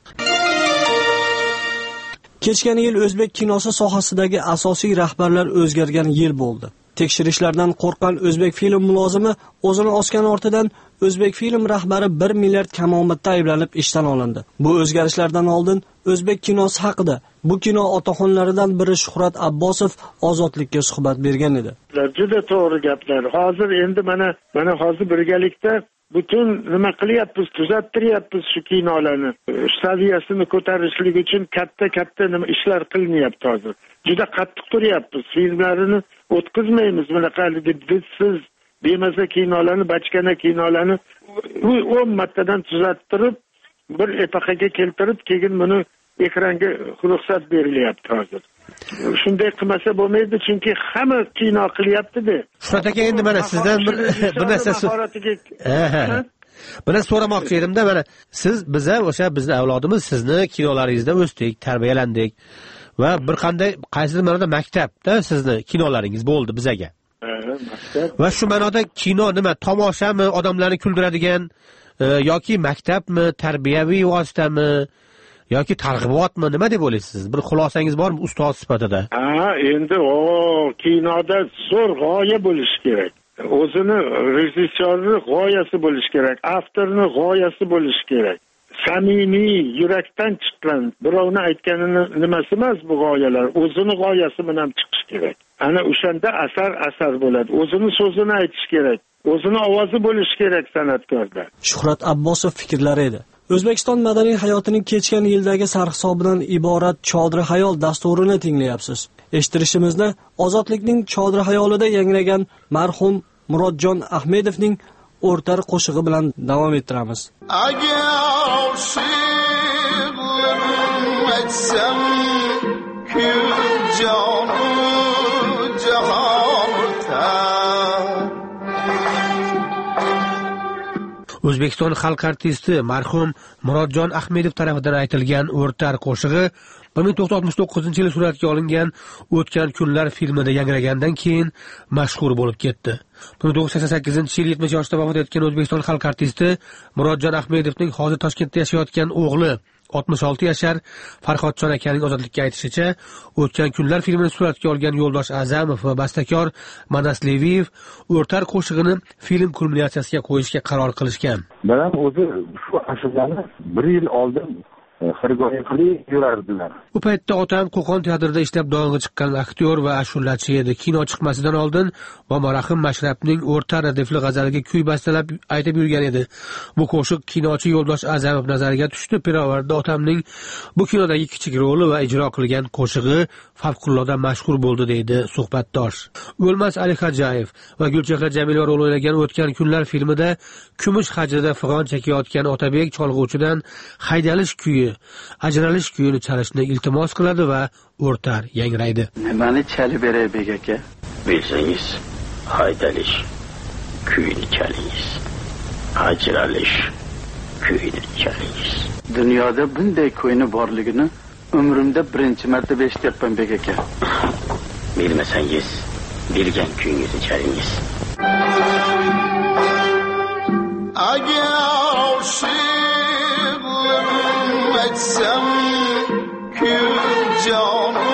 Kechgan yil o'zbek kinosi sohasidagi asosiy rahbarlar o'zgargan yil bo'ldi. Tekshirishlardan qo'rqqan o'zbek film mulozimi o'zini osgan ortidan o'zbek film rahbari bir milliard kamomatda ayblanib ishdan olindi. Bu o'zgarishlardan oldin o'zbek kinosi haqida bu kino otaxonlaridan biri Shuhrat Abbosov Ozodlikka suhbat bergan edi. Juda to'g'ri gaplar. Hozir endi mana mana hozir birgalikda butun nima qilyapmiz, tuzattiryapmiz shu kinolarni. Saviyasini ko'tarishlik uchun katta-katta nima ishlar qilinyapti hozir. Juda qattiq turyapmiz. Filmlarini o'tkazmaymiz bunaqa didsiz bemaza kinolarni, bachkana kinolarni o'n martadan tuzattirib, bir epaqaga keltirib, keyin buni ekranga ruxsat berilyapti hozir. Shunday qilmasa bo'lmaydi, chunki hamma kino qilyapti-da. Shuhrat aka, endi mana sizdan bir bir narsa Buni so'ramoqchi edimda, mana siz biza o'sha bizni avlodimiz sizni kinolaringizda o'sdik, tarbiyalandik va bir qanday qaysidir ma'noda maktabda sizni kinolaringiz bo'ldi bizaga. Va shu ma'noda kino nima, tomoshami, odamlarni kuldiradigan yoki maktabmi, tarbiyaviy vositami yoki targ'ibotmi, nima deb o'ylaysiz? Bir xulosangiz bormi ustoz sifatida? Ha, endi o kinoda zo'r g'oya bo'lishi kerak. O'zini rejissyorni g'oyasi bo'lishi kerak, avtorni g'oyasi bo'lishi kerak. Samimiy, yurakdan chiqqan, birovni aytganini nimasi emas bu g'oyalar, o'zini g'oyasi bilan chiqish kerak. Ana o'shanda asar asar bo'ladi. O'zini so'zini aytish kerak, o'zini ovozi bo'lishi kerak san'atkorda. Shuhrat Abbosov fikrlari edi. O'zbekiston madaniy hayotining kechgan yildagi sarhisobidan iborat Chodri hayol dasturini tinglayapsiz. Eshittirishimizni Ozodlikning Chodri hayolida yangragan marhum Murodjon Ahmedovning o'rtar qo'shig'i bilan davom ettiramiz. Agar shi'rim aytsam kul jonu jahonda. O'zbekiston xalq artisti marhum Murodjon Ahmedov tomonidan aytilgan o'rtar qo'shig'i bir ming to'qqiz yuz oltmish to'qqizinchi yil suratga olingan O'tgan kunlar filmida yangragandan keyin mashhur bo'lib ketdi. bir ming to'qqiz yuz sakson sakkizinchi yil yetmish yoshda vafot etgan O'zbekiston xalq artisti Murodjon Ahmedovning hozir Toshkentda yashayotgan o'g'li oltmish olti yashar Farhodjon akaning Ozodlikka aytishicha, O'tgan kunlar filmini suratga olgan Yo'ldosh A'zamov va bastakor Manas Leviyev o'rtar qo'shig'ini film kulminatsiyasiga qo'yishga qaror qilishgan. Bilan o'zi shu ashulani bir yil oldin xirgoyi qilib yurardilar. Bu paytda otam Qo'qon teatrida ishlab dong'i chiqqan aktyor va ashulachi edi. Kino chiqmasidan oldin va marhum Mashrabning o'rtar radifli g'azaliga kuy bastalab aytib yurgan edi. Bu qo'shiq kinochi Yo'ldosh A'zamov nazariga tushdi. Pirovarda otamning bu kinodagi kichik roli va ijro qilgan qo'shig'i favqulodda mashhur bo'ldi, deydi suhbatdosh. O'lmas Ali Xo'jayev va Gulchehra Jamilova rol o'ynagan O'tgan kunlar filmida kumush hajrida fig'on chekayotgan Otabek cholg'uvchidan haydalish kuyi, ajralish kuyini chalishni iltimos qiladi va o'rtar yangraydi. Mani chalib beray bek aka. Bilsangiz, haydalish kuyini chalingiz, ajralish kuyini chalingiz. Dunyoda bunday kuyni borligini umrimda birinchi marta eshityapman bek aka. Bilmasangiz, bilgan kuyingizni chalingiz. Agar shi'rim aytsam kul jonu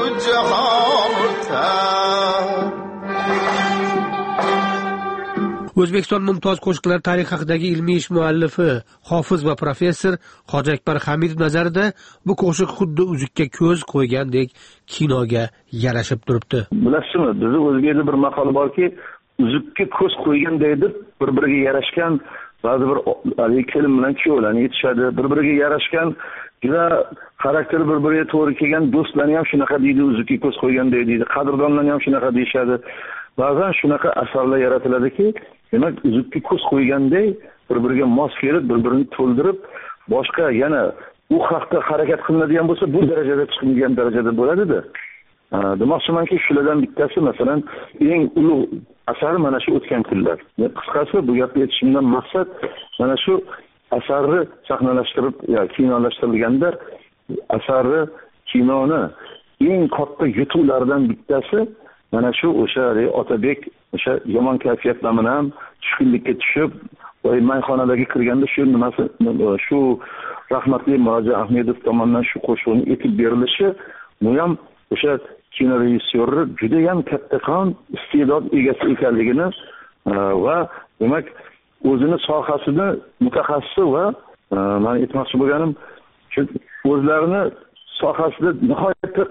jahonda. O'zbekiston mumtoz qo'shiqlar tarixi haqidagi ilmiy ish muallifi, hofiz va professor Hoji Akbar Hamidov nazarida bu qo'shiq xuddi uzukka ko'z qo'ygandek kinoga yarashib turibdi. Bilasizmi, bizning o'zbekda bir maqol borki, uzukka ko'z qo'yganday deb bir-biriga yarashgan ba'zi bir kelin bilan kuyovlarni yetishadi, bir-biriga yarashgan juda xarakteri bir-biriga to'g'ri kelgan do'stlarni ham shunaqa deydi, uzukka ko'z qo'yganday deydi, qadrdonlarni ham shunaqa deyishadi. Ba'zan shunaqa asarlar yaratiladiki, demak uzukka ko'z qo'yganday bir-biriga mos kelib, bir-birini to'ldirib, boshqa yana u haqda harakat qilinadigan bo'lsa, bu darajada chiqmagan darajada bo'ladi-da. Demoqchimanki, shulardan bittasi masalan eng ulug' asar mana shu o'tgan kunlar. Qisqasi bu gapni aytishimdan maqsad mana shu asarni sahnalashtirib, yo kinolashtirilganda asarni, kinoni eng katta yutuqlaridan bittasi mana shu o'sha Otabek o'sha yomon kayfiyatlar bilan tushkunlikka tushib, voy mayxonalarga kirganda shu nimasi shu rahmatli Muroja Ahmedov tomonidan shu qo'shiqni etib berilishi, bu ham o'sha kino rejissyori juda ham kattakon iste'dod egasi ekanligini va demak o'zini sohasida mutaxassisi va men aytmoqchi bo'lganim shu o'zlarini sohasida nihoyatda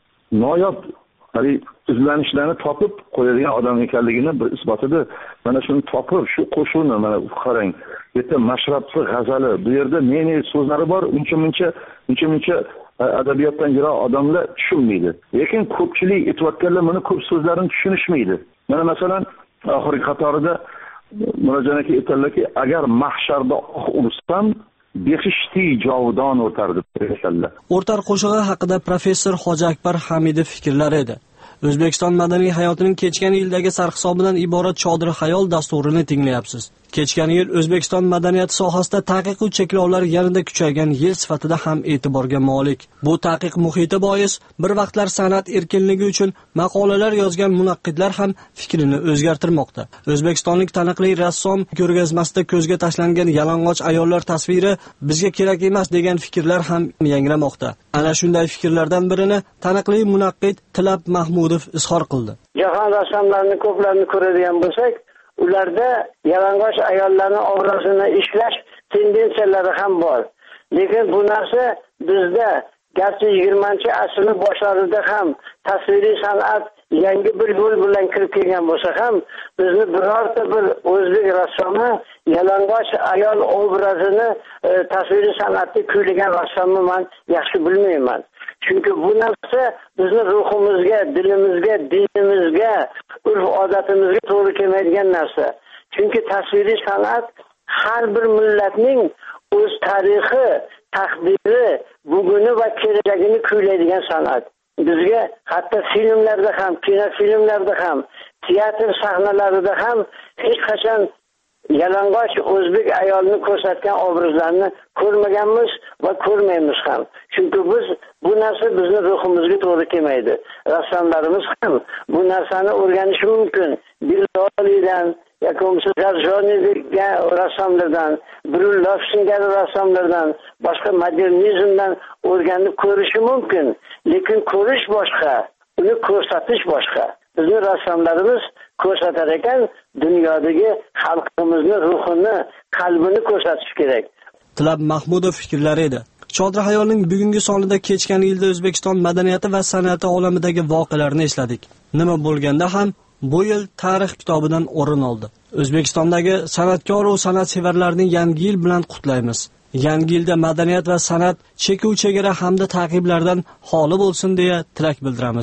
noyob hali izlanishlarni topib qo'yadigan odam ekanligini bir isbotidir. Mana shuni topib shu qo'shiqni mana qarang. Bu yerda mashrabsi g'azali, bu yerda ne-ne so'zlari bor, uncha-muncha, uncha-muncha adabiyotdan yiroq odamlar tushunmaydi. Lekin ko'pchilik aytayotganlar buni ko'p so'zlarini tushunishmaydi. Mana masalan, oxirgi qatorida Murojon aka aytadilarki, agar mahsharda oq ursam, behishti jovdon o'tardi deganlar. O'rtar qo'shig'i haqida professor Hoji Akbar Hamidov fikrlar edi. O'zbekiston madaniy hayotining kechgan yildagi sarhisobidan iborat Chodir xayol dasturini tinglayapsiz. Kechgan yil O'zbekiston madaniyati sohasida taqiq va cheklovlar yanada kuchaygan yil sifatida ham e'tiborga molik. Bu taqiq muhiti bois bir vaqtlar san'at erkinligi uchun maqolalar yozgan munaqqidlar ham fikrini o'zgartirmoqda. O'zbekistonlik taniqli rassom ko'rgazmasida ko'zga tashlangan yalang'och ayollar tasviri bizga kerak emas degan fikrlar ham yangramoqda. Ana shunday fikrlardan birini taniqli munaqqid Tilab Mahmudov izhor qildi. Jahon rassomlarini ko'plarini ko'radigan bo'lsak, ularda yalang'och ayollarning obrazini ishlash tendensiyalari ham bor. Lekin bu narsa bizda garchi yigirmanchi asrning boshlarida ham tasviriy san'at yangi bir yo'l bilan kirib kelgan bo'lsa ham, bizni birorta bir o'zbek rassomi yalang'och ayol obrazini e, tasviriy san'atda kuylagan rassomni men yaxshi bilmayman. Chunki bu narsa bizni ruhimizga, dilimizga, dinimizga, urf-odatimizga to'g'ri kelmaydigan narsa. Chunki tasviriy san'at har bir millatning o'z tarixi, taqdiri, buguni va kelajagini kuylaydigan san'at. Bizga hatto filmlarda ham, kinofilmlarda ham, teatr sahnalarida ham hech qachon yalang'och o'zbek ayolini ko'rsatgan obrazlarni ko'rmaganmiz va ko'rmaymiz ham. Chunki biz bu narsa bizni ruhimizga to'g'ri kelmaydi. Rassomlarimiz ham bu narsani o'rganishi mumkin. Billolidan yoki bo'lmasa Zarjoniydagi rassomlardan, Brulov singari rassomlardan, boshqa modernizmdan o'rganib ko'rishi mumkin. Lekin ko'rish boshqa, uni ko'rsatish boshqa. Bizning rassomlarimiz ko'rsatar ekan, dunyodagi xalqimizni ruhini, qalbini ko'rsatish kerak. Tilab Mahmudov fikrlari edi. Chodir xayolning bugungi sonida kechgan yilda O'zbekiston madaniyati va san'ati olamidagi voqealarni esladik. Nima bo'lganda ham bu yil tarix kitobidan o'rin oldi. O'zbekistondagi san'atkor va san'atsevarlarni yangi yil bilan qutlaymiz. Yangi yilda madaniyat va san'at chekuv chegara hamda ta'qiblardan xoli bo'lsin deya tilak bildiramiz.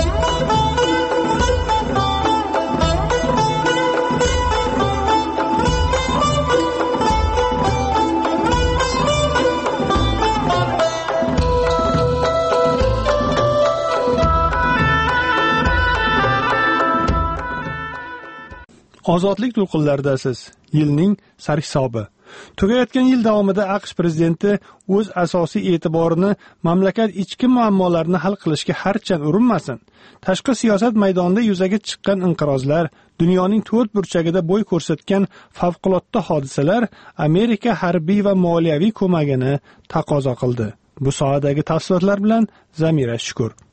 Ozodlik to'lqinlaridasiz. Yilning sarhisobi. Tugayotgan yil davomida AQSh prezidenti o'z asosiy e'tiborini mamlakat ichki muammolarini hal qilishga harchan urinmasin. Tashqi siyosat maydonida yuzaga chiqqan inqirozlar, dunyoning to'rt burchagida bo'y ko'rsatgan favqulodda hodisalar Amerika harbiy va moliyaviy ko'magini taqozo qildi. Bu sohadagi tafsilotlar bilan Zamira Shukur.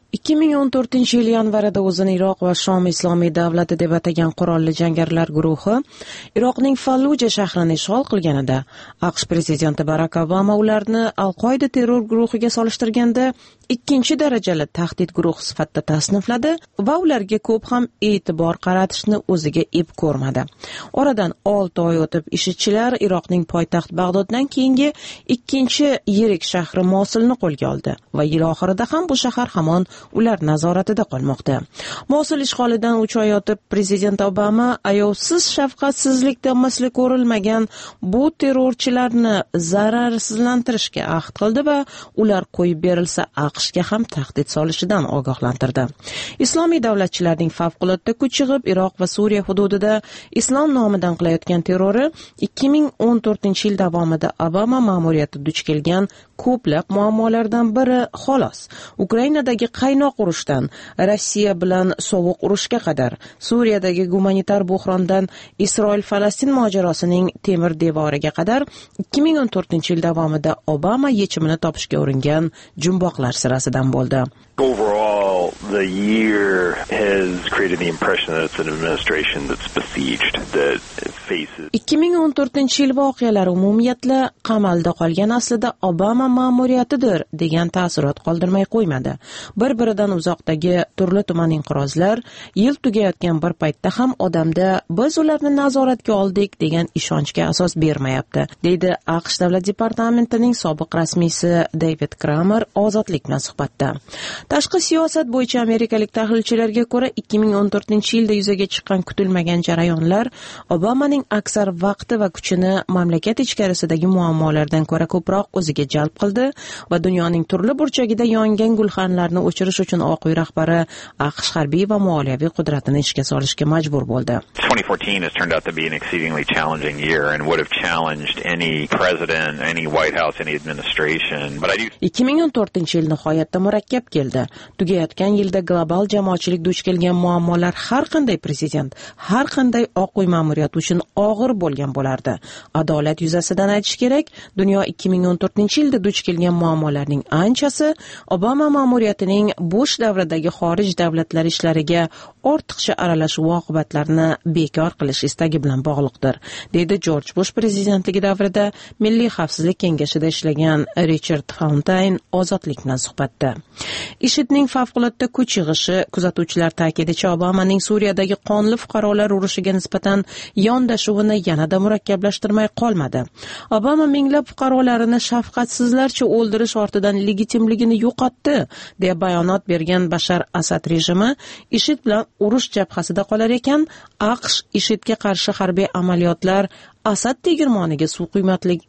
ikki ming o'n to'rtinchi yil yanvarida o'zini Iroq va Shom islomiy davlati deb atagan qurolli jangarilar guruhi Iroqning Falluja shahrini ishg'ol qilganida AQSh prezidenti Barak Obama ularni Al-Qoida terror guruhiga solishtirganda ikkinchi darajali tahdid guruhi sifatida tasnifladi va ularga ko'p ham e'tibor qaratishni o'ziga ep ko'rmadi. Oradan olti oy o'tib IShIDchilar Iroqning poytaxt Bag'doddan keyingi ikkinchi yirik shahri Mosulni qo'lga oldi va yil oxirida ham bu shahar hamon ular nazoratida qolmoqda. Mosul ishg'olidan uch oy o'tib prezident Obama ayovsiz shafqatsizlikda misli ko'rilmagan bu terrorchilarni zararsizlantirishga ahd qildi va ular qo'yib berilsa AQShga ham tahdid solishidan ogohlantirdi. Islomiy davlatchilarning favqulodda kuch yig'ib Iroq va Suriya hududida islom nomidan qilayotgan terrori ikki ming o'n to'rtinchi yil davomida Obama ma'muriyati duch kelgan ko'plab muammolardan biri xolos. Ukrainadagi qaynoq urushdan Rossiya bilan sovuq urushga qadar, Suriyadagi gumanitar buhrondan Isroil-Falastin mojarosining temir devoriga qadar ikki ming o'n to'rtinchi yil davomida Obama yechimini topishga uringan jumboqlar sirasidan bo'ldi. Overall, the year has created the impression that it's an administration that's besieged, that faces... ikki ming o'n to'rtinchi yil voqealari umumiyatla qamalda qolgan aslida Obama ma'muriyatidir degan ta'sirot qoldirmay qo'ymadi. Bir-biridan uzoqdagi turli tuman inqirozlar yil tugayotgan bir paytda ham odamda biz ularni nazoratga oldik degan ishonchga asos bermayapti, deydi AQSh Davlat departamentining sobiq rasmiysi David Kramer Ozodlik bilan suhbatda. Tashqi siyosat bo'yicha amerikalik tahlilchilarga ko'ra ikki ming o'n to'rtinchi yilda yuzaga chiqqan kutilmagan jarayonlar Obamaning aksar vaqti va kuchini mamlakat ichkarisidagi muammolardan ko'ra ko'proq o'ziga jalb qildi va dunyoning turli burchagida yongan gulxanlarni o'chirish uchun Oq uy rahbari AQSh harbiy va moliyaviy qudratini ishga solishga majbur bo'ldi. twenty fourteen has turned out to be an exceedingly challenging year and would have challenged any president, any White House, any administration. But I do ikki ming o'n to'rtinchi yil nihoyatda murakkab keldi. Tugayotgan yilda global jamoatchilik duch kelgan muammolar har qanday prezident, har qanday Oq uy ma'muriyati uchun og'ir bo'lgan bo'lardi. Adolat yuzasidan aytish kerak, dunyo ikki ming o'n to'rtinchi yilda duch kelgan muammolarning anchasi Obama ma'muriyatining Bush davridagi xorij davlatlar ishlariga ortiqcha aralashuv oqibatlarini bekor qilish istagi bilan bog'liqdir, deydi Jorj Bush prezidentligi davrida Milliy xavfsizlik kengashida ishlagan Richard Fountain Ozodlik bilan suhbatda. IShIDning favqulodda kuch yig'ishi kuzatuvchilar ta'kidicha Obamaning Suriyadagi qonli fuqarolar urushiga nisbatan yondashuvini yanada murakkablashtirmay qolmadi. Obama minglab fuqarolarini shafqatsizlarcha o'ldirish ortidan legitimligini yo'qotdi deya bayonot bergan Bashar Asad rejimi IShID bilan urush jabhasida qolar ekan, AQSh IShIDga qarshi harbiy amaliyotlar Asad tegirmoniga suv quymatlik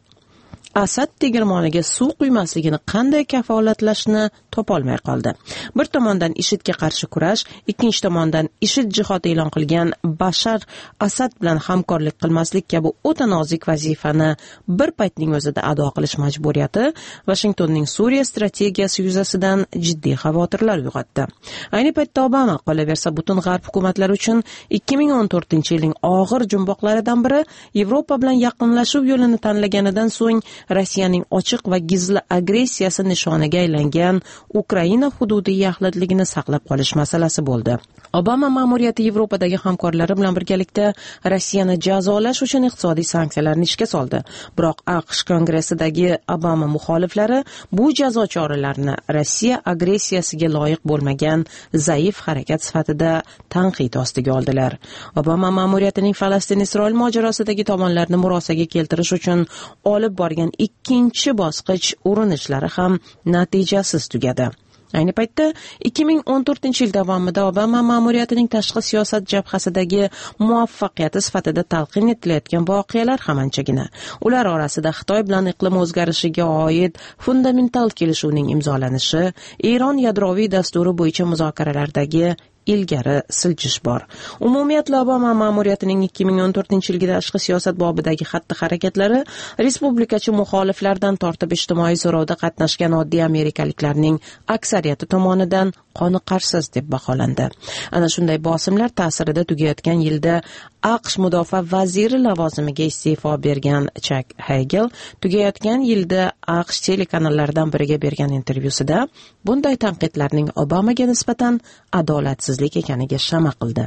Asad tegirmoniga suv quymasligini qanday kafolatlashni topolmay qoldi. Bir tomondan IShIDga qarshi kurash, ikkinchi tomondan IShID jihod e'lon qilgan Bashar Asad bilan hamkorlik qilmaslik kabi o'ta nozik vazifani bir paytning o'zida ado qilish majburiyati Washingtonning Suriya strategiyasi yuzasidan jiddiy xavotirlar uyg'otdi. Ayni paytda Obama qolaversa butun g'arb hukumatlari uchun ikki ming o'n to'rtinchi yilning og'ir jumboqlaridan biri Yevropa bilan yaqinlashuv yo'lini tanlaganidan so'ng Rossiyaning ochiq va gizli agressiyasi nishoniga aylangan Ukraina hududi yaxlitligini saqlab qolish masalasi bo'ldi. Obama ma'muriyati Yevropadagi hamkorlari bilan birgalikda Rossiyani jazolash uchun iqtisodiy sanksiyalarni ishga soldi. Biroq AQSh Kongressidagi Obama muxoliflari bu jazo choralarini Rossiya agressiyasiga loyiq bo'lmagan zaif harakat sifatida tanqid ostiga oldilar. Obama ma'muriyatining Falastin-Isroil mojarosidagi tomonlarni murosaga keltirish uchun olib borgan ikkinchi bosqich urinishlari ham natijasiz tugadi. Ayni paytda ikki ming o'n to'rtinchi yil davomida Obama ma'muriyatining tashqi siyosat jabhasidagi muvaffaqiyati sifatida talqin etilayotgan voqealar ham anchagina. Ular orasida Xitoy bilan iqlim o'zgarishiga oid fundamental kelishuvning imzolanishi, Eron yadroviy dasturi bo'yicha muzokaralardagi ilgari siljish bor. Umumiyatla Obama ma'muriyatining ikki ming o'n to'rtinchi yilgi tashqi siyosat bobidagi xatti-harakatlari respublikachi muxoliflardan tortib ijtimoiy so'rovda qatnashgan oddiy amerikaliklarning aksariyati tomonidan qoniqarsiz deb baholandi. Ana shunday bosimlar ta'sirida tugayotgan yilda aqsh mudofaa vaziri lavozimiga iste'fo bergan Chak Hagel tugayotgan yilda aqsh telekanallaridan biriga bergan intervyusida bunday tanqidlarning Obamaga nisbatan adolatsizlik ekaniga shama qildi.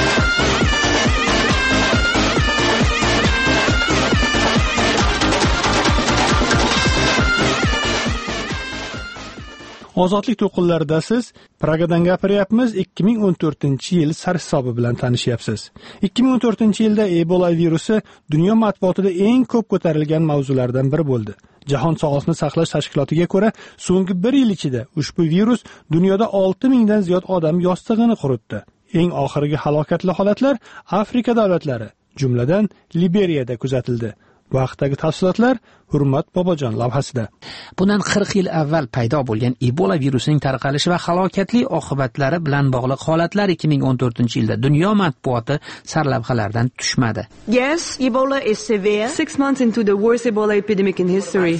Ozodlik to'qinlarida siz Pragadan gapiryapmiz. ikki ming o'n to'rtinchi yil sarhisobi bilan tanishyapsiz. ikki ming o'n to'rtinchi yilda Ebola virusi dunyo matbuotida eng ko'p ko'tarilgan mavzulardan biri bo'ldi. Jahon sog'liqni saqlash tashkilotiga ko'ra, so'nggi bir yil ichida ushbu virus dunyoda olti mingdan ziyod odam yostig'ini quritdi. Eng oxirgi halokatli holatlar Afrika davlatlari, jumladan Liberiyada kuzatildi. Bu haqdagi tafsilotlar Hurmat Bobojon lavhasida. Bundan qirq yil avval paydo bo'lgan Ebola virusining tarqalishi va halokatli oqibatlari bilan bog'liq holatlar ikki ming o'n to'rtinchi yilda dunyo matbuoti sarlavhalaridan tushmadi. Yes, Ebola is severe. Six months into the worst Ebola epidemic in history.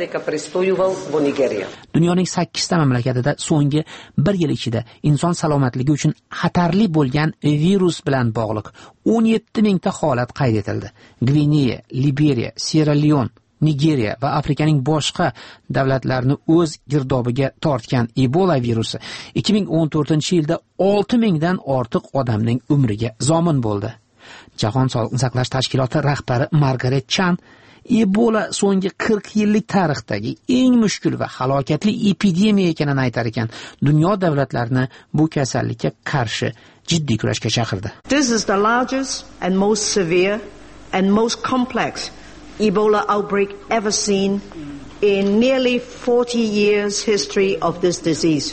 Dunyoning sakkizta mamlakatida so'nggi bir yil ichida inson salomatligi uchun xatarli bo'lgan virus bilan bog'liq o'n yetti mingta holat qayd etildi. Gvineya, Liberiya, Sierra Leone, Nigeriya va Afrikaning boshqa davlatlarini o'z girdobiga tortgan Ebola virusi ikki ming o'n to'rtinchi yilda olti mingdan ortiq odamning umriga zomin bo'ldi. Jahon sog'liqni saqlash tashkiloti rahbari Margaret Chan Ebola so'nggi qirq yillik tarixdagi eng mushkul va halokatli epidemiya ekanini aytar ekan, dunyo davlatlarini bu kasallikka qarshi jiddiy kurashga chaqirdi. This is the largest and most severe and most complex Ebola outbreak ever seen in nearly forty years history of this disease.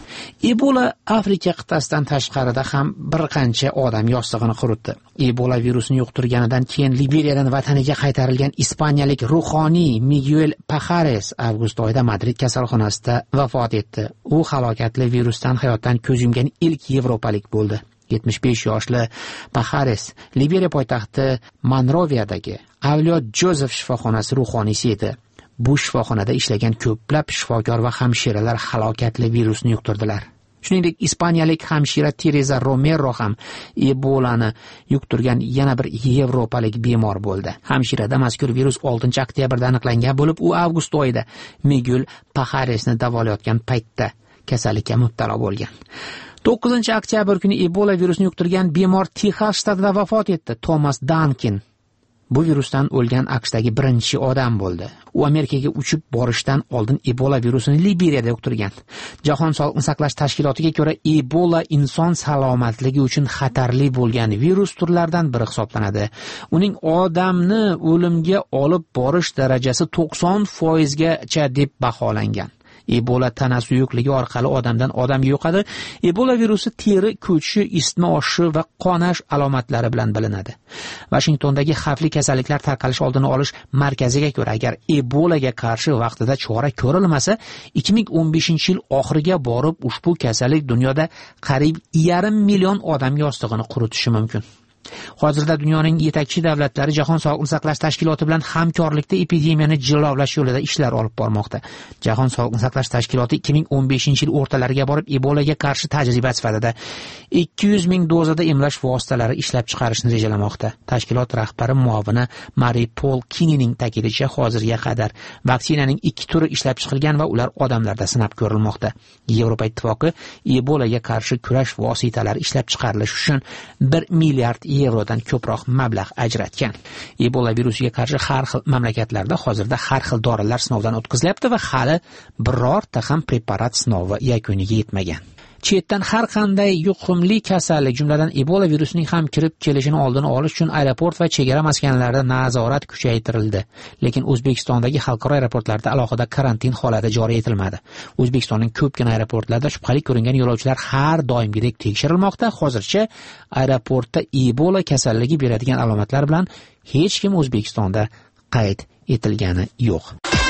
Ebola Afrika qit'asidan tashqarida ham bir qancha odam yostig'ini quritdi. Ebola virusini yuqtirganidan keyin Liberiyadan vataniga qaytarilgan ispaniyalik ruhoniy Miguel Pajares avgust oyida Madrid kasalxonasida vafot etdi. U halokatli virusdan hayotdan ko'z yumgan ilk yevropalik bo'ldi. yetmish besh yoshli Pajares Liberiya poytaxti Monroviyadagi Avliyo Jozef shifoxonasi ruhoniysi edi. Bu shifoxonada ishlagan ko'plab shifokor va hamshiralar halokatli virusni yuqtirdilar. Shuningdek, ispaniyalik hamshira Teresa Romero ham Ebolani yuqtirgan yana bir yevropalik bemor bo'ldi. Hamshirada mazkur virus oltinchi oktyabrda aniqlangan bo'lib, u avgust oyida Miguel Pajaresni davolayotgan paytda kasallikka mubtalo bo'lgan. to'qqizinchi oktyabr kuni Ebola virusini yuqtirgan bemor Texas shtatida vafot etdi. Thomas Duncan bu virusdan o'lgan AQShdagi birinchi odam bo'ldi. U Amerikaga uchib borishdan oldin Ebola virusini Liberiyada yuqtirgan. Jahon sog'liqni saqlash tashkilotiga ko'ra, Ebola inson salomatligi uchun xatarli bo'lgan virus turlaridan biri hisoblanadi. Uning odamni o'limga olib borish darajasi to'qson foizgacha deb baholangan. Ebola tana suyuqligi orqali odamdan odamga yuqadi. Ebola virusi teri ko'chishi, isitma oshishi va qonash alomatlari bilan bilinadi. Washingtondagi xavfli kasalliklar tarqalish oldini olish markaziga ko'ra, agar Ebolaga qarshi vaqtida chora ko'rilmasa, ikki ming o'n beshinchi yil oxiriga borib ushbu kasallik dunyoda qariyb yarim million odam yostig'ini quritishi mumkin. Hozirda dunyoning yetakchi davlatlari Jahon sog'liqni saqlash tashkiloti bilan hamkorlikda epidemiyani jilovlash yo'lida ishlar olib bormoqda. Jahon sog'liqni saqlash tashkiloti ikki ming o'n beshinchi yil o'rtalariga borib Ebolaga qarshi tajriba sifatida ikki yuz ming dozada emlash vositalari ishlab chiqarishni rejalamoqda. Tashkilot rahbari muovini Mari Paul Kinining ta'kidlashicha, hozirga qadar vaksinaning ikki turi ishlab chiqilgan va ular odamlarda sinab ko'rilmoqda. Yevropa ittifoqi Ebolaga qarshi kurash vositalari ishlab chiqarilishi uchun bir milliard yevrodan ko'proq mablag' ajratgan. Ebola virusiga qarshi har xil mamlakatlarda hozirda har xil dorilar sinovdan o'tkazilyapti va hali birorta ham preparat sinovi yakuniga yetmagan. Chetdan har qanday yuqumli kasallik, jumladan Ebola virusining ham kirib kelishini oldini olish uchun aeroport va chegara maskanlarida nazorat kuchaytirildi. Lekin O'zbekistondagi xalqaro aeroportlarda alohida karantin holati joriy etilmadi. O'zbekistonning ko'pgina aeroportlarida shubhali ko'ringan yo'lovchilar har doimgidek tekshirilmoqda. Hozircha aeroportda Ebola kasalligi beradigan alomatlar bilan hech kim O'zbekistonda qayd etilgani yo'q.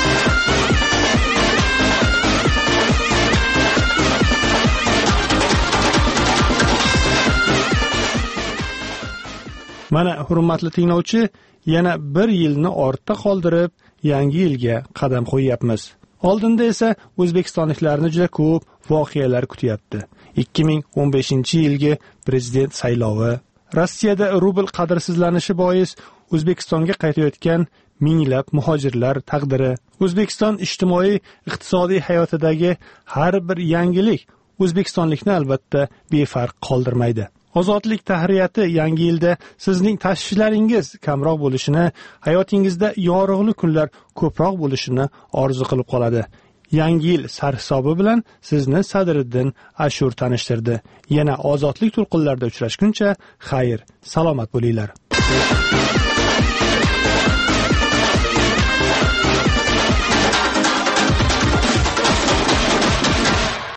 Mana hurmatli tinglovchi, yana bir yilni ortda qoldirib, yangi yilga qadam qo'yyapmiz. Oldinda esa o'zbekistonliklarni juda ko'p voqealar kutyapti. ikki ming o'n beshinchi yilgi prezident saylovi, Rossiyada rubl qadrsizlanishi bois O'zbekistonga qaytayotgan minglab muhojirlar taqdiri. O'zbekiston ijtimoiy iqtisodiy hayotidagi har bir yangilik O'zbekistonlikni albatta befarq qoldirmaydi. Ozodlik tahriyati yangi yilda sizning tashvishlaringiz kamroq bo'lishini, hayotingizda yorug'li kunlar ko'proq bo'lishini orzu qilib qoladi. Yangi yil sarhisobi bilan sizni Sadriddin Ashur tanishtirdi. Yana ozodlik to'lqinlarida uchrashguncha xayr, salomat bo'linglar.